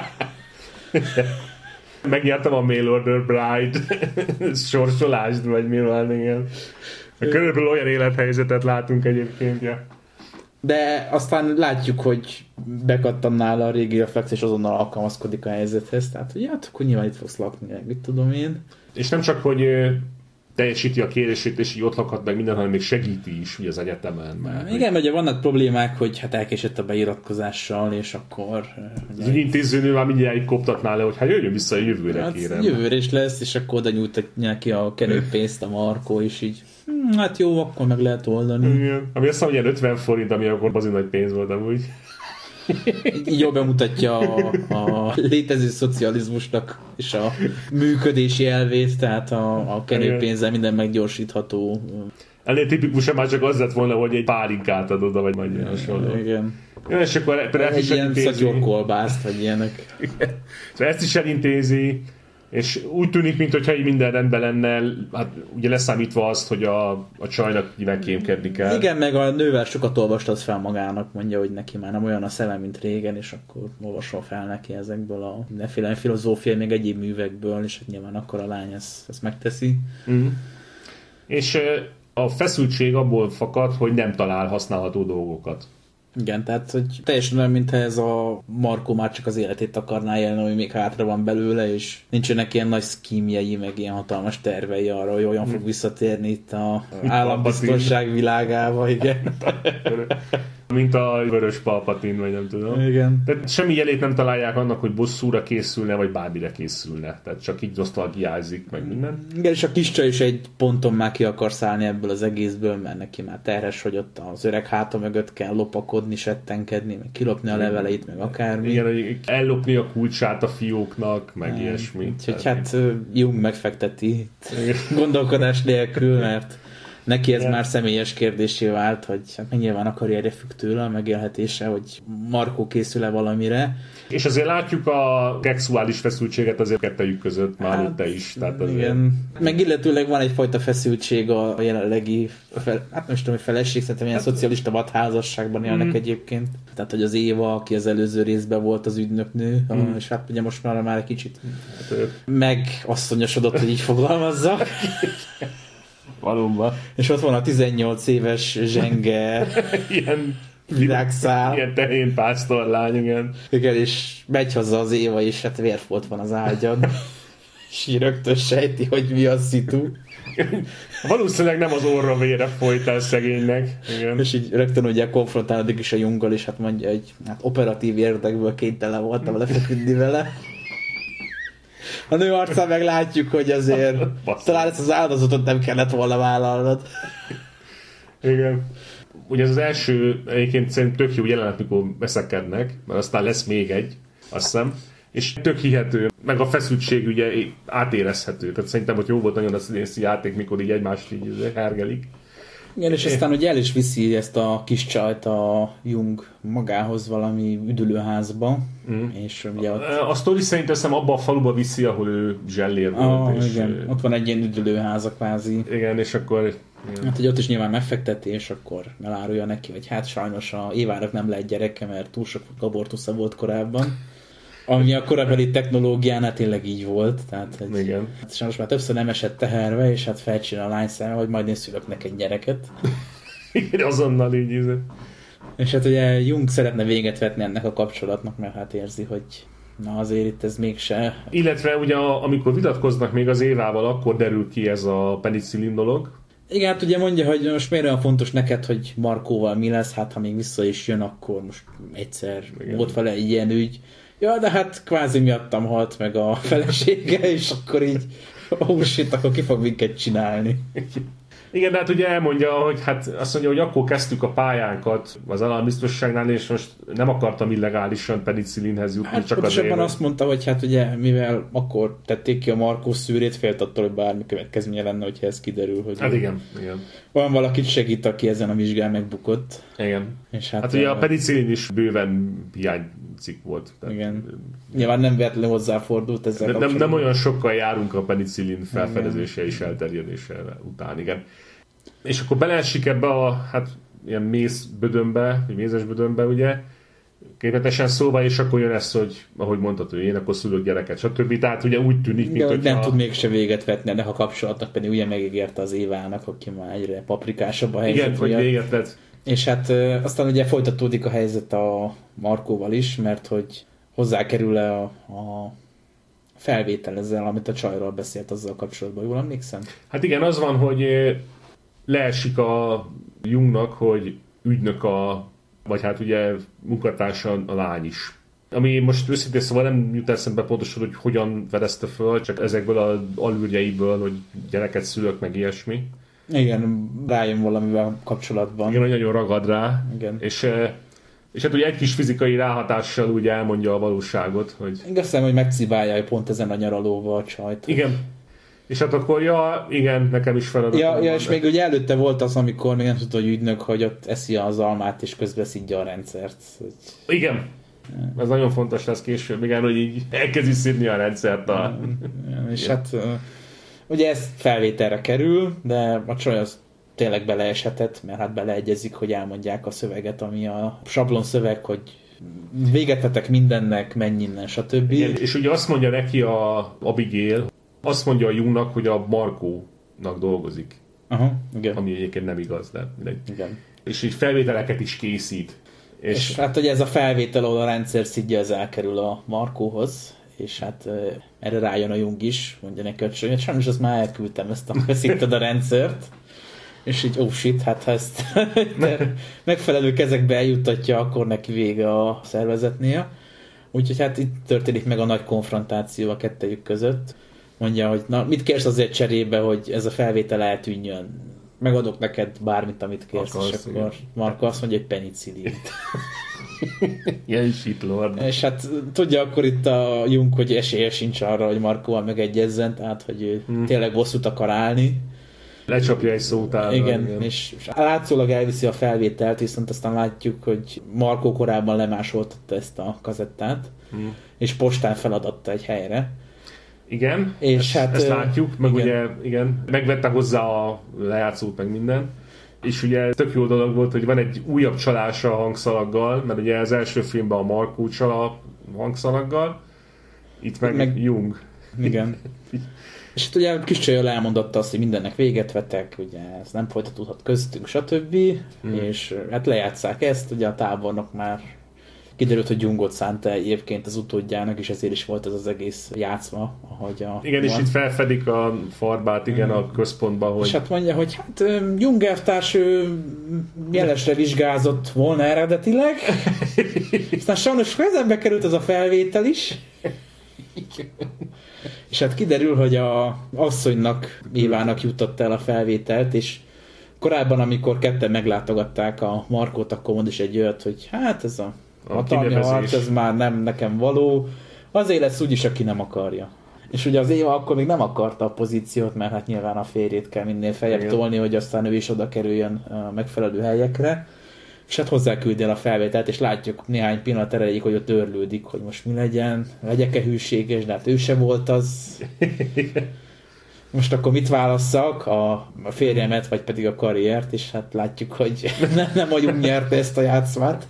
Megnyertem a Mail Order Bride sorsolást, vagy mi van, igen. Körülbelül olyan élethelyzetet látunk egyébként, ja. De aztán látjuk, hogy bekattan nála a régi reflex, és azonnal alkalmazkodik a helyzethez. Tehát, hogy hát akkor nyilván itt fogsz lakni, meg mit tudom én. És nem csak, hogy teljesíti a kérését, és így ott lakhat meg minden, hanem még segíti is ugye az egyetemen. Mert, igen, hogy... ugye vannak problémák, hogy hát elkésett a beiratkozással, és akkor... Az ugye, intézőnő már mindjárt így koptatná le, hogy hát jöjjön vissza a jövőre, hát kérem. Jövőre is lesz, és akkor oda nyújtatja ki a kenőpénzt a Markó, és így hm, hát jó, akkor meg lehet oldani. Igen. Ami azt mondja, ilyen ötven forint, ami akkor bazin nagy pénz volt amúgy. Így jól bemutatja a, a létező szocializmusnak és a működési elvét, tehát a, a kenőpénzzel minden meggyorsítható. Ennél tipikusan már csak az lett volna, hogy egy pálinkát ad oda, vagy majd ilyen hasonló. Igen. Ja, és akkor egy ilyen szatyorkolbászt, vagy ilyenek. Igen. Szóval ezt is elintézi, és úgy tűnik, mintha így minden rendben lenne, hát ugye leszámítva azt, hogy a, a csajnak nyilván kémkedni kell. Igen, meg a nővel sokat olvastat fel magának, mondja, hogy neki már nem olyan a szeme, mint régen, és akkor olvasol fel neki ezekből a mindenféle filozófiai, még egyéb művekből, és hát nyilván akkor a lány ezt, ezt megteszi. Mm. És a feszültség abból fakad, hogy nem talál használható dolgokat. Igen, tehát hogy teljesen olyan, mintha ez a Markó már csak az életét akarná élni, hogy még hátra van belőle, és nincsenek ilyen nagy szkímjei, meg ilyen hatalmas tervei arra, hogy olyan fog visszatérni itt a állambiztonság világába, igen. Mint a vörös Palpatine, vagy nem tudom. Igen. Tehát semmi jelét nem találják annak, hogy bosszúra készülne, vagy bármire készülne. Tehát csak így nosztalgiázik, meg minden. Igen, és a kis csaj is egy ponton már ki akar szállni ebből az egészből, mert neki már terhes, hogy ott az öreg háta mögött kell lopakodni, settenkedni, meg kilopni a leveleit, meg akármi. Igen, hogy ellopni a kulcsát a fióknak, meg hmm. ilyesmi. Úgyhogy hát Jung megfekteti gondolkodás nélkül, mert neki ez yeah. már személyes kérdésé vált, hogy hát nyilván a karrierje függ tőle, a megélhetése, hogy Markó készül-e valamire. És azért látjuk a szexuális feszültséget azért kettejük között már hát, te is. Tehát azért... Igen. Meg illetőleg van egyfajta feszültség a jelenlegi, fel, hát nem is tudom, hogy feleség, szerintem ilyen hát, szocialista vadházasságban élnek mm. egyébként. Tehát, hogy az Éva, aki az előző részben volt az ügynöknő, mm. és hát ugye most már, már egy kicsit hát, megasszonyosodott, hogy így fogalmazza. Valóban. És ott van a tizennyolc éves zsenge ilyen virágszál. Ilyen tehén pásztorlány, igen. Igen, és megy hozzá az Éva, és hát vérfolt van az ágyon. És így rögtön sejti, hogy mi a szitu. Valószínűleg nem az orra vére folyt el szegénynek. Igen. És így rögtön ugye konfrontálódik is a Junggal, és hát mondja, hogy hát operatív érdekből kénytelen voltam lefeküdni vele. A nő arcán meg látjuk, hogy azért talán ezt az áldozatot nem kellett volna vállalnod. Igen. Ugye ez az első, egyébként szerintem tök jó jelenet, mikor veszekednek, mert aztán lesz még egy, azt hiszem, és tök hihető, meg a feszültség ugye átérezhető. Tehát szerintem, hogy jó volt nagyon a színészi játék, mikor így egymást így hergelik. Igen, és aztán ugye el is viszi ezt a kis csajt a Jung magához valami üdülőházba. Mm. És ugye ott... A, a sztori szerint azt hiszem abba a faluba viszi, ahol ő zsellér volt. Ah, és igen, ott van egy ilyen üdülőháza kvázi. Igen, és akkor... Igen. Hát, hogy ott is nyilván megfekteti, és akkor elárulja neki, hogy hát sajnos a Évának nem lehet gyereke, mert túl sok abortusza volt korábban. Ami a korabeli technológiánál tényleg így volt. Tehát, hogy igen. Hát sajnos már többször nem esett teherbe, és hát felcsinál a lány számára, hogy majd én szülök neki egy gyereket. Igen, azonnal így íze. És hát ugye Jung szeretne véget vetni ennek a kapcsolatnak, mert hát érzi, hogy na azért itt ez mégse. Illetve ugye amikor vitatkoznak még az Évával, akkor derül ki ez a penicillin dolog. Igen, hát ugye mondja, hogy most miért olyan fontos neked, hogy Markóval mi lesz, hát ha még vissza is jön, akkor most egyszer igen. Volt vele egy ilyen ügy. Ja, de hát kvázi miattam halt meg a felesége, és akkor így, oh shit, akkor ki fog minket csinálni. Igen, de hát ugye elmondja, hogy hát azt mondja, hogy akkor kezdtük a pályánkat az állambiztosságnál, és most nem akartam illegálisan penicillinhez jutni, hát csak azért. Hát azt mondta, hogy hát ugye, mivel akkor tették ki a Markó szűrét, félt attól, hogy bármi következménye lenne, hogyha ez kiderül, hogy hát igen, igen. Van valakit segít, aki ezen a vizsgán megbukott. Igen. És hát, hát ugye a penicillin is bőven hiányzik volt. Tehát igen. Nyilván nem véletlenül hozzáfordult ezzel nem, nem, nem olyan sokkal járunk a penicillin felfedezése és elterjedése után, igen. És akkor beleesik ebbe a hát ilyen mézbödönbe, vagy mézesbödönbe, ugye, képletesen szóval, és akkor jön ez, hogy ahogy mondtad, hogy én akkor szülök gyereket, stb. Tehát ugye úgy tűnik, mint hogy nem a... tud mégse véget vetni ennek a kapcsolatnak, pedig ugye megígérte az Évának, aki már egyre paprikásabb a helyzet. Igen, hogy véget vett. És hát aztán ugye folytatódik a helyzet a Markóval is, mert hogy hozzákerül-e a, a felvétel ezzel, amit a csajról beszélt azzal kapcsolatban, jól emlékszem? Hát igen, az van, hogy leesik a Jungnak, hogy ügynök a, vagy hát ugye munkatársa a lány is. Ami most őszintén szóval nem jut eszembe pontosan, hogy hogyan fedezte föl, csak ezekből az alűrjeiből, hogy gyereket szülök, meg ilyesmi. Igen, rájön valamivel kapcsolatban. Igen, hogy nagyon ragad rá. Igen. És, és hát ugye egy kis fizikai ráhatással ugye elmondja a valóságot, hogy... Én azt hiszem, hogy megcibálja pont ezen a nyaralóval a csajt. Igen. És hát akkor, ja, igen, nekem is feladatom. Ja, ja, és de... még ugye előtte volt az, amikor még nem tudta, hogy ügynök, hogy ott eszi az almát, és közben szidja a rendszert. Hogy... Igen. Ja. Ez nagyon fontos lesz később, igen, hogy így elkezdi szidni a rendszert. A... Ja, és ja. hát ugye ez felvételre kerül, de a csaj az tényleg beleeshetett, mert hát beleegyezik, hogy elmondják a szöveget, ami a sablon szöveg, hogy véget vetek mindennek, menj innen, stb. Igen, és ugye azt mondja neki a Abigail, azt mondja a Jungnak, hogy a Markónak dolgozik. Aha, igen. Ami egyébként nem igaz, de mindegy. Igen. És így felvételeket is készít. És, és hát ugye ez a felvétel, ahol a rendszer szidja, ez elkerül a Markóhoz, és hát erre rájön a Jung is, mondja neki, hogy sajnos azt már elküldtem, ezt a szitted a rendszert. És így, oh shit, hát ha ezt megfelelő kezekbe eljuttatja, akkor neki vége a szervezetnél. Úgyhogy hát itt történik meg a nagy konfrontáció a kettejük között. Mondja, hogy na, mit kérsz azért cserébe, hogy ez a felvétel eltűnjön? Megadok neked bármit, amit kérsz. Akarsz, és akkor Marko azt mondja, hogy penicillint. Ilyen shitlord. És hát tudja akkor itt a Jung, hogy esélye sincs arra, hogy Markóval megegyezzen, tehát hogy ő hmm. tényleg bosszút akar állni. Lecsapja egy szótárra. Igen, igen, és látszólag elviszi a felvételt, viszont aztán látjuk, hogy Markó korábban lemásoltatta ezt a kazettát, hmm. és postán feladatta egy helyre. Igen, és ezt, hát, ezt látjuk, meg igen. ugye igen, megvette hozzá a lejátszót, meg minden. És ugye tök jó dolog volt, hogy van egy újabb csalása a hangszalaggal, mert ugye az első filmben a Markó csal a hangszalaggal, itt meg, meg Jung. Igen. És hát ugye kis csajjal elmondotta azt, hogy mindennek véget vetek, ugye ez nem folytatódhat köztünk, stb. Hmm. És hát lejátsszák ezt, ugye a tábornok már kiderült, hogy Jungot szánta egyébként az utódjának, és ezért is volt ez az egész játszma, ahogy a... Igen, van. És itt felfedik a farbát, igen, a központban, hogy... És hát mondja, hogy hát Jung elvtárs jelesre vizsgázott volna eredetileg, aztán sajnos kezembe került ez a felvétel is, és hát kiderül, hogy a asszonynak, Évának jutott el a felvételt, és korábban, amikor ketten meglátogatták a Markót, akkor mond is egy olyat, hogy hát ez a hatalmi harc, ez már nem nekem való, azért lesz úgyis, aki nem akarja. És ugye az Éva akkor még nem akarta a pozíciót, mert hát nyilván a férjét kell minél feljebb igen. tolni, hogy aztán ő is oda kerüljön a megfelelő helyekre. És hát hozzá el a felvételt, és látjuk néhány pillanat erejéig, hogy ott őrlődik, hogy most mi legyen, legyek-e hűséges, de hát ő se volt az. Most akkor mit válasszak, a, a férjemet, vagy pedig a karriert, és hát látjuk, hogy nem, nem vagyunk nyerte ezt a játszmát.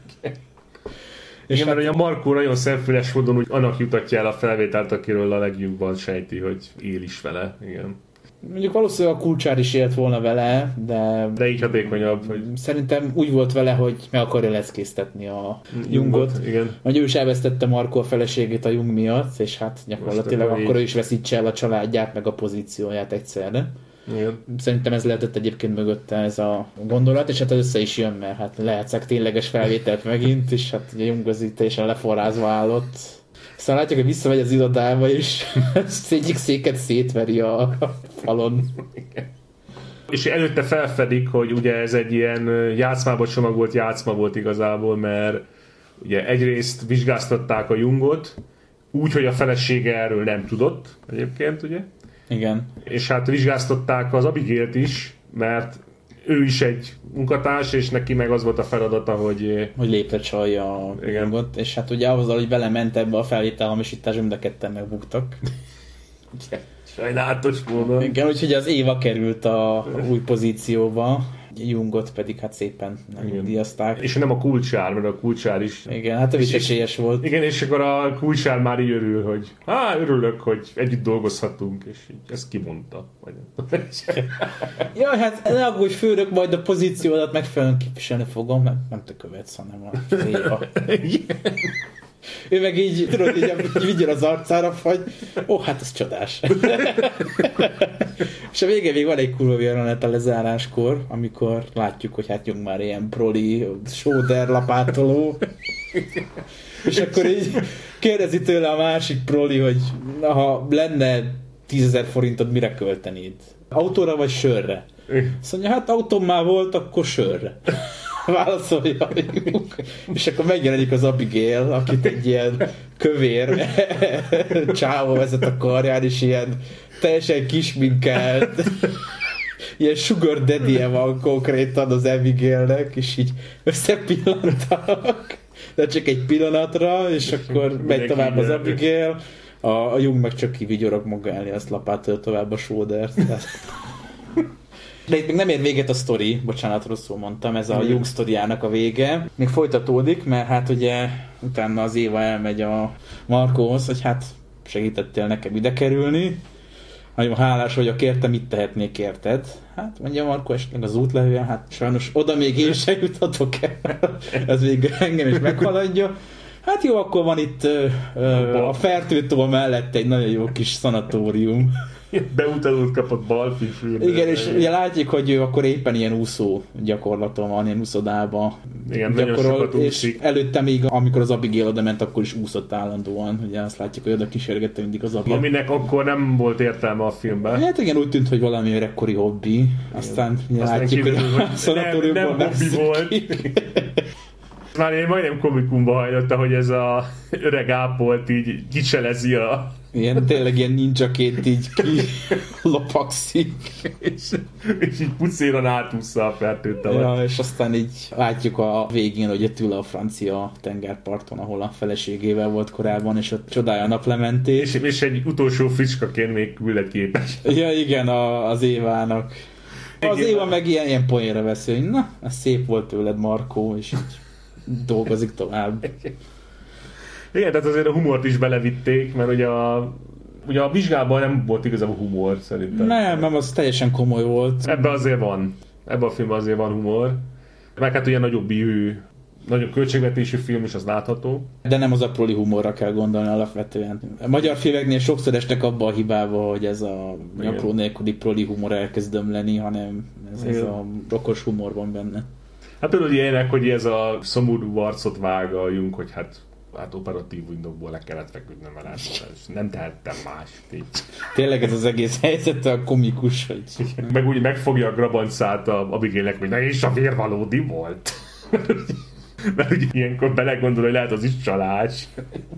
És igen, hát, mert a Markó nagyon szemfüles módon úgy annak jutatja el a felvételt, akiről a legjobban sejti, hogy él is vele. Igen. Mondjuk valószínűleg a Kulcsár is élt volna vele, de... De így hatékonyabb. Hogy... Szerintem úgy volt vele, hogy meg akarja leckésztetni a Jungot. Igen. Hogy ő is elvesztette Markó a feleségét a Jung miatt, és hát gyakorlatilag akkor, akkor ő is veszítse el a családját, meg a pozícióját egyszerre. Igen. Szerintem ez lehetett egyébként mögötte ez a gondolat, és hát össze is jön, mert hát lehetszek tényleges felvételt megint, és hát ugye Jung az itt teljesen leforrázva állott. Aztán látjuk, hogy visszamegy az irodába, és egyik széket szétveri a falon. És előtte felfedik, hogy ugye ez egy ilyen játszmába csomagolt játszma volt igazából, mert ugye egyrészt vizsgáztatták a Jungot, úgy, hogy a felesége erről nem tudott egyébként, ugye? Igen. És hát vizsgáztatták az Abigailt is, mert ő is egy munkatárs, és neki meg az volt a feladata, hogy... Hogy lépre csalja a Jungot, és hát ugye ahhoz, hogy belement ebbe a felvételhamisításba, mind a ketten megbuktak. Sajnálatos módon. Igen, úgyhogy az Éva került a új pozícióba, Jungot pedig hát szépen nyugdíjazták. És nem a Kulcsár, mert a Kulcsár is... Igen, hát ő is esélyes volt. Igen, és akkor a Kulcsár már így örül, hogy hát örülök, hogy együtt dolgozhatunk, és így ezt kimondta. Jaj, hát ne aggódj, főnök, majd a pozíciódat megfelelően képviselni fogom, mert nem te követsz, hanem a Éva. Ő meg így, tudod, így, így vigyel az arcára, vagy ó, hát ez csodás. És a végén még van egy kurva jelenet a lezáráskor, amikor látjuk, hogy hát Jung már ilyen proli, sóder lapátoló. És akkor így kérdezi tőle a másik proli, hogy ha lenne tízezer forintod, mire költenéd? Autóra vagy sörre? Azt mondja, hát autóm már volt, akkor sörre. Válaszolja. És akkor megjelenik az Abigail, akit egy ilyen kövér csávó vezet a karján, és ilyen teljesen kisminkelt, ilyen sugar daddy-je van konkrétan az Abigailnek, és így összepillantanak, de csak egy pillanatra, és akkor megy tovább az Abigail, a, a Jung meg csak kivigyorog maga elé, azt lapától tovább a sódert. De itt még nem ér véget a sztori, bocsánat, rosszul mondtam, ez a mm. Jung sztoriának a vége. Még folytatódik, mert hát ugye utána az Éva elmegy a Markóhoz, hogy hát segítettél nekem ide kerülni, nagyon hálás vagyok érte, mit tehetnék érted? Hát mondja Marko, esetleg az útlevően, hát sajnos oda még én se juthatok el, ez még engem is meghaladja. Hát jó, akkor van itt ö, ö, a Fertőtó mellett egy nagyon jó kis szanatórium. Beutalót kapott balfifűrbe. Igen, és ugye látjuk, hogy ő akkor éppen ilyen úszó gyakorlaton van, ilyen úszodába igen, gyakorol, és előtte még, amikor az Abigail oda ment, akkor is úszott állandóan. Ugye azt látjuk, hogy oda kísérgette mindig az Abigail. Aminek akkor nem volt értelme a filmben. Hát igen, úgy tűnt, hogy valami öregkori hobbi. Aztán, Aztán látjuk, kívül, hogy a szanatóriumban nem, nem hobbi volt. Már én majdnem komikumba hajlotta, hogy ez a öreg ápolt így kicselezi a... Ilyen, tényleg ilyen ninjaként így lopakszik. és, és így pucéran átúszza a fertőtavat. Ja, és aztán így látjuk a végén, hogy ott ül a francia tengerparton, ahol a feleségével volt korábban, és ott csodálja a naplementés. És, és egy utolsó fricskaként még küldetképes. Ja, igen, a, az Évának. Az igen. Éva meg ilyen, ilyen poénra veszi, hogy na, ez szép volt tőled, Markó, és így dolgozik tovább. Igen, tehát azért a humort is belevitték, mert ugye a, ugye a vizsgában nem volt igazából humor szerintem. Nem, nem, az teljesen komoly volt. Ebben azért van. Ebben a filmben azért van humor. Meg hát ugye nagyobb íhű, nagyobb költségvetésű film is, az látható. De nem az a proli humorra kell gondolni alapvetően. A magyar filmeknél sokszor estek abba a hibába, hogy ez a nyakló nélküli proli humor elkezd ömleni, hanem ez, ez a rokos humor van benne. Hát például ilyenek, hogy ez a szomorú arcot vágaljunk, hogy hát hát operatív indokból le kellett feküdnöm el, és nem tehettem más. Így. Tényleg ez az egész helyzet a komikus, hogy... Meg úgy megfogja a grabancát a Abigailnek, hogy na és a vér valódi volt. Mert ugye ilyenkor belegondol, hogy lehet az is csalás.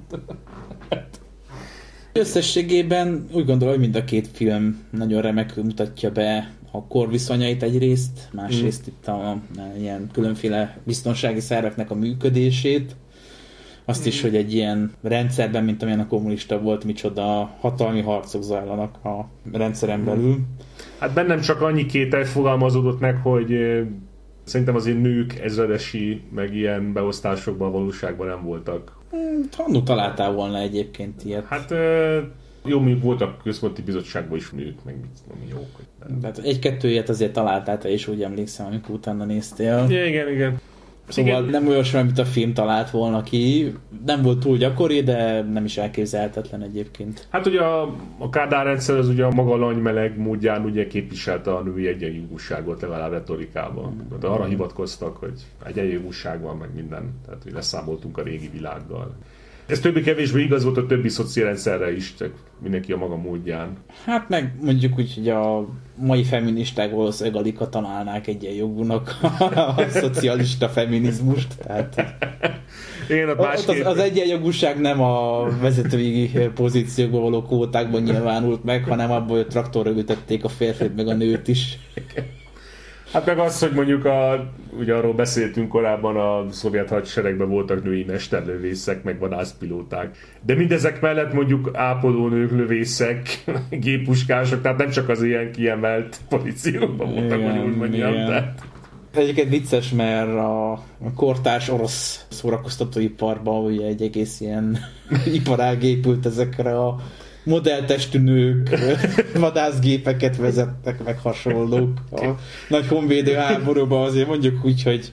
Összességében úgy gondolom, hogy mind a két film nagyon remekül mutatja be a korviszonyait egyrészt, másrészt mm. itt a, a ilyen különféle biztonsági szerveknek a működését. Azt is, hogy egy ilyen rendszerben, mint amilyen a kommunista volt, micsoda hatalmi harcok zajlanak a rendszeren belül. Hát bennem csak annyi kétel fogalmazódott meg, hogy szerintem azért nők ezredesi, meg ilyen beosztásokban a valóságban nem voltak. Tanul találtál volna egyébként ilyet. Hát jó, még voltak központi bizottságban is nők, meg mit tudom, jók. Tehát egy-kettő ilyet azért találtál, te is úgy emlékszem, amikor utána néztél. Ja, igen, igen. Szóval igen. nem olyasmi, amit a film talált volna ki. Nem volt túl gyakori, de nem is elképzelhetetlen egyébként. Hát ugye a, a Kádár rendszer az ugye a maga lanymeleg módján ugye képviselte a női egyenjogúságot legalább retorikában. Mm. De arra hivatkoztak, hogy egyenjogúság van, meg minden. Tehát hogy leszámoltunk a régi világgal. Ez többé-kevésbé igaz volt a többi szociálrendszerre is, csak mindenki a maga módján. Hát meg mondjuk úgy, hogy a mai feministák valószínűleg alig találnák egyenjogúnak a szocialista feminizmust. Tehát Én ott ott az, az egyenjogúság nem a vezetői pozíciókban való kvótákban nyilvánult meg, hanem abból, hogy traktorra ütették a férfit meg a nőt is. Hát meg az, hogy mondjuk a, ugye arról beszéltünk korábban, a szovjet hadseregben voltak női mesterlövészek, meg vadászpilóták. De mindezek mellett mondjuk ápolónők, lövészek, géppuskások, tehát nem csak az ilyen kiemelt pozíciókban voltak, hogy úgy mondjam. Tehát... Egyébként vicces, mert a kortárs orosz szórakoztatóiparban ugye egy egész ilyen iparág épült ezekre a modelltestű nők, vadászgépeket vezettek, meg hasonlók. A nagy honvédő háborúban azért mondjuk úgy, hogy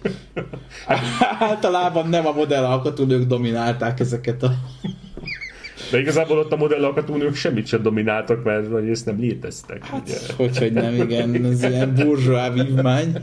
általában nem a modellalkatú nők dominálták ezeket a... De igazából ott a modellalkatú nők semmit sem domináltak, mert ezt nem léteztek. Hát, hogyhogy nem, igen, ez ilyen burzsóá vívmány.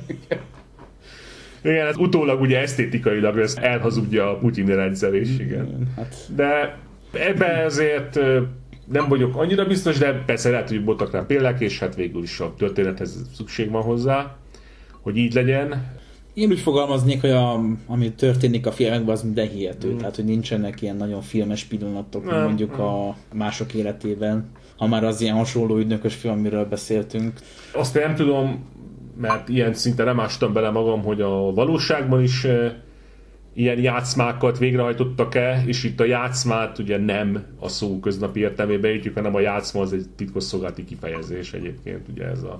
Igen, ez utólag ugye esztétikailag ezt elhazudja a putyini rendszer is, igen. Hát. De ebben azért nem vagyok annyira biztos, de persze lehet, hogy voltak rá példák, és hát végül is a történethez szükség van hozzá, hogy így legyen. Én úgy fogalmaznék, hogy a, ami történik a filmekben, az minden hihető. Mm. Tehát, hogy nincsenek ilyen nagyon filmes pillanatok, nem, mondjuk nem. a mások életében. Ha már az ilyen hasonló ügynökös film, amiről beszéltünk. Azt nem tudom, mert ilyen szinten nem ástam bele magam, hogy a valóságban is ilyen játszmákat végrehajtottak-e, és itt a játszmát ugye nem a szó köznapi értelmében értjük, hanem a játszma az egy titkosszolgálati kifejezés egyébként, ugye ez a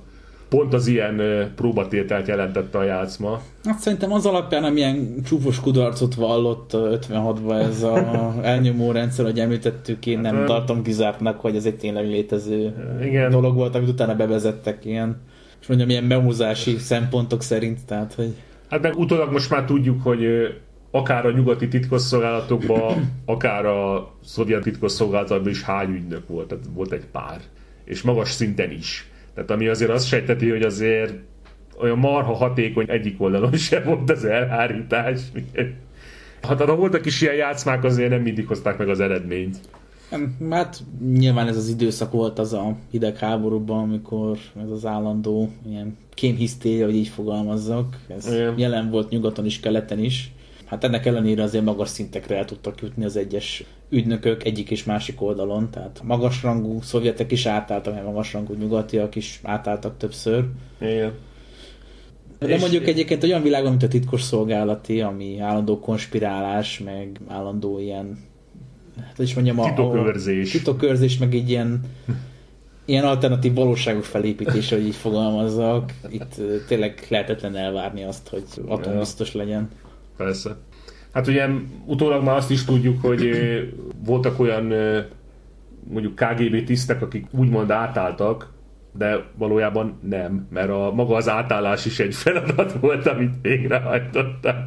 pont az ilyen próbatételt jelentette a játszma. Hát szerintem az alapján, amilyen csúfos kudarcot vallott ötvenhatban ez a elnyomó rendszer, hogy említettük, én nem tartom kizártnak, hogy ez egy tényleg létező Igen. dolog volt, amit utána bevezettek ilyen, és mondjam, ilyen behúzási szempontok szerint, tehát, hogy... Hát meg utólag most már tudjuk, hogy akár a nyugati titkosszolgálatokban, akár a szovjet titkosszolgálatban is hány ügynök volt, tehát volt egy pár, és magas szinten is. Tehát ami azért azt sejteti, hogy azért olyan marha hatékony egyik oldalon sem volt az elhárítás. Hát ha voltak is ilyen játszmák, azért nem mindig hozták meg az eredményt. Hát nyilván ez az időszak volt az a hidegháborúban, amikor ez az állandó ilyen kémhisztéria, hogy így fogalmazzak. Ez Igen. jelen volt nyugaton is, keleten is. Hát ennek ellenére azért magas szintekre el tudtak jutni az egyes ügynökök egyik és másik oldalon, tehát magasrangú szovjetek is átálltak, meg magasrangú nyugatiak is átálltak többször. Igen. De mondjuk egyébként olyan világon, mint a titkosszolgálati, ami állandó konspirálás, meg állandó ilyen, hát is mondjam, a, titokőrzés. A titokőrzés, meg egy ilyen, ilyen alternatív valóságos felépítés, hogy így fogalmazzak. Itt tényleg lehetetlen elvárni azt, hogy atombiztos legyen. Persze. Hát ugye utólag már azt is tudjuk, hogy voltak olyan mondjuk ká gé bé tisztek, akik úgymond átálltak, de valójában nem, mert a, maga az átállás is egy feladat volt, amit végrehajtották.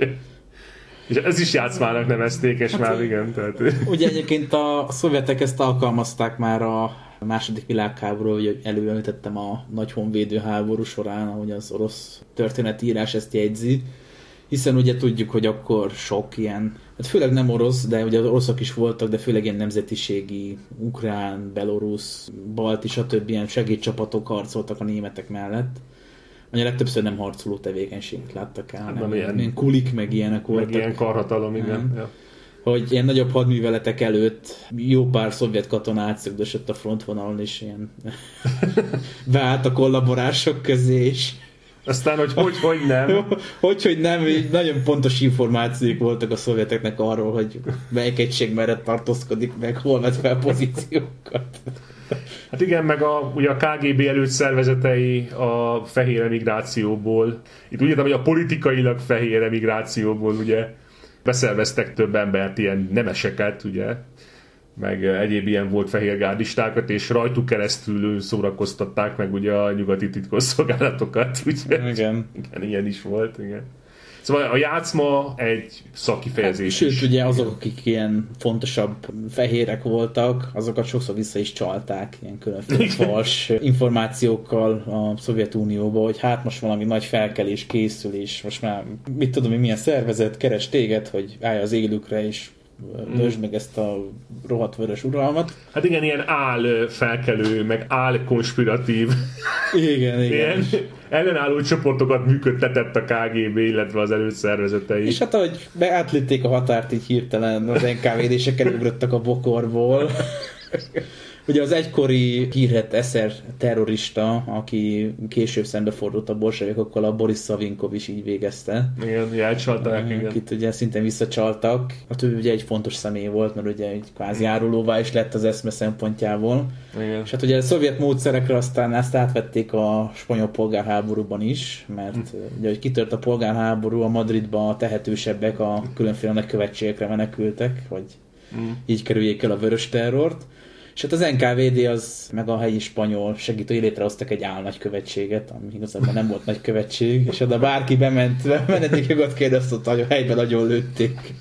És ez is játszmának nevezték, és hát, már igen. Tehát... Ugye egyébként a szovjetek ezt alkalmazták már a második világháború, hogy előbb említettem a nagy honvédő háború során, ahogy az orosz történetírás ezt jegyzi, hiszen ugye tudjuk, hogy akkor sok ilyen, hát főleg nem orosz, de ugye az oroszok is voltak, de főleg ilyen nemzetiségi, ukrán, belorusz, balti, stb. Ilyen segédcsapatok harcoltak a németek mellett. Ugye legtöbbször nem harcoló tevékenységet láttak el, hanem ilyen, ilyen kulik, meg ilyenek voltak. Meg ilyen karhatalom, igen. Ja. Hogy ilyen nagyobb hadműveletek előtt jó pár szovjet katona átszögdösött a frontvonalon, és ilyen beállt a kollaborások közé, és aztán, hogy hogy, hogy nem. hogy, hogy nem, nagyon pontos információk voltak a szovjeteknek arról, hogy melyik egység merre tartózkodik meg, hol vett fel pozíciókat. Hát igen, meg a, ugye a ká gé bé előtt szervezetei a fehér emigrációból, itt úgy értem, hogy a politikailag fehér emigrációból ugye beszerveztek több embert, ilyen nemeseket, ugye, meg egyéb ilyen volt fehérgárdistákat, és rajtuk keresztül szórakoztatták meg ugye a nyugati titkosszolgálatokat, ugye? Igen. Igen, ilyen is volt, igen. Szóval a játszma egy szakkifejezés. Hát, sőt, ugye azok, akik ilyen fontosabb fehérek voltak, azokat sokszor vissza is csalták, ilyen különféle fals információkkal a Szovjetunióba, hogy hát most valami nagy felkelés készül, és most már mit tudom, hogy milyen szervezet keres téged, hogy állj az élükre, és dösd meg ezt a rohadt vörös uralmat. Hát igen, ilyen áll felkelő, meg áll konspiratív. Igen, igen. Ilyen ellenálló csoportokat működtetett a ká gé bé, illetve az előszervezetei. És hát ahogy átlépték a határt, így hirtelen az en ká vé dések előgröttek a bokorból. Ugye az egykori hírhedt eszer terrorista, aki később szembefordult a bolsevikokkal, a Boris Szavinkov is így végezte. Igen, elcsalták, igen. Akit ugye szintén visszacsaltak. Hát ő ugye egy fontos személy volt, mert ugye egy kvázi árulóvá is lett az eszme szempontjából. Igen. És hát ugye a szovjet módszerekre aztán ezt átvették a spanyol polgárháborúban is, mert hm. ugye, hogy kitört a polgárháború, a Madridban a tehetősebbek a különféle nagykövetségekre menekültek, hogy hm. így kerüljék el a vörös terrort. És hát az en ká vé dé az, meg a helyi spanyol segítői létrehoztak egy álnagykövetséget, ami igazából nem volt nagykövetség, és oda bárki bement, menedékjogot kérdezett, hogy a helyben nagyon lőtték.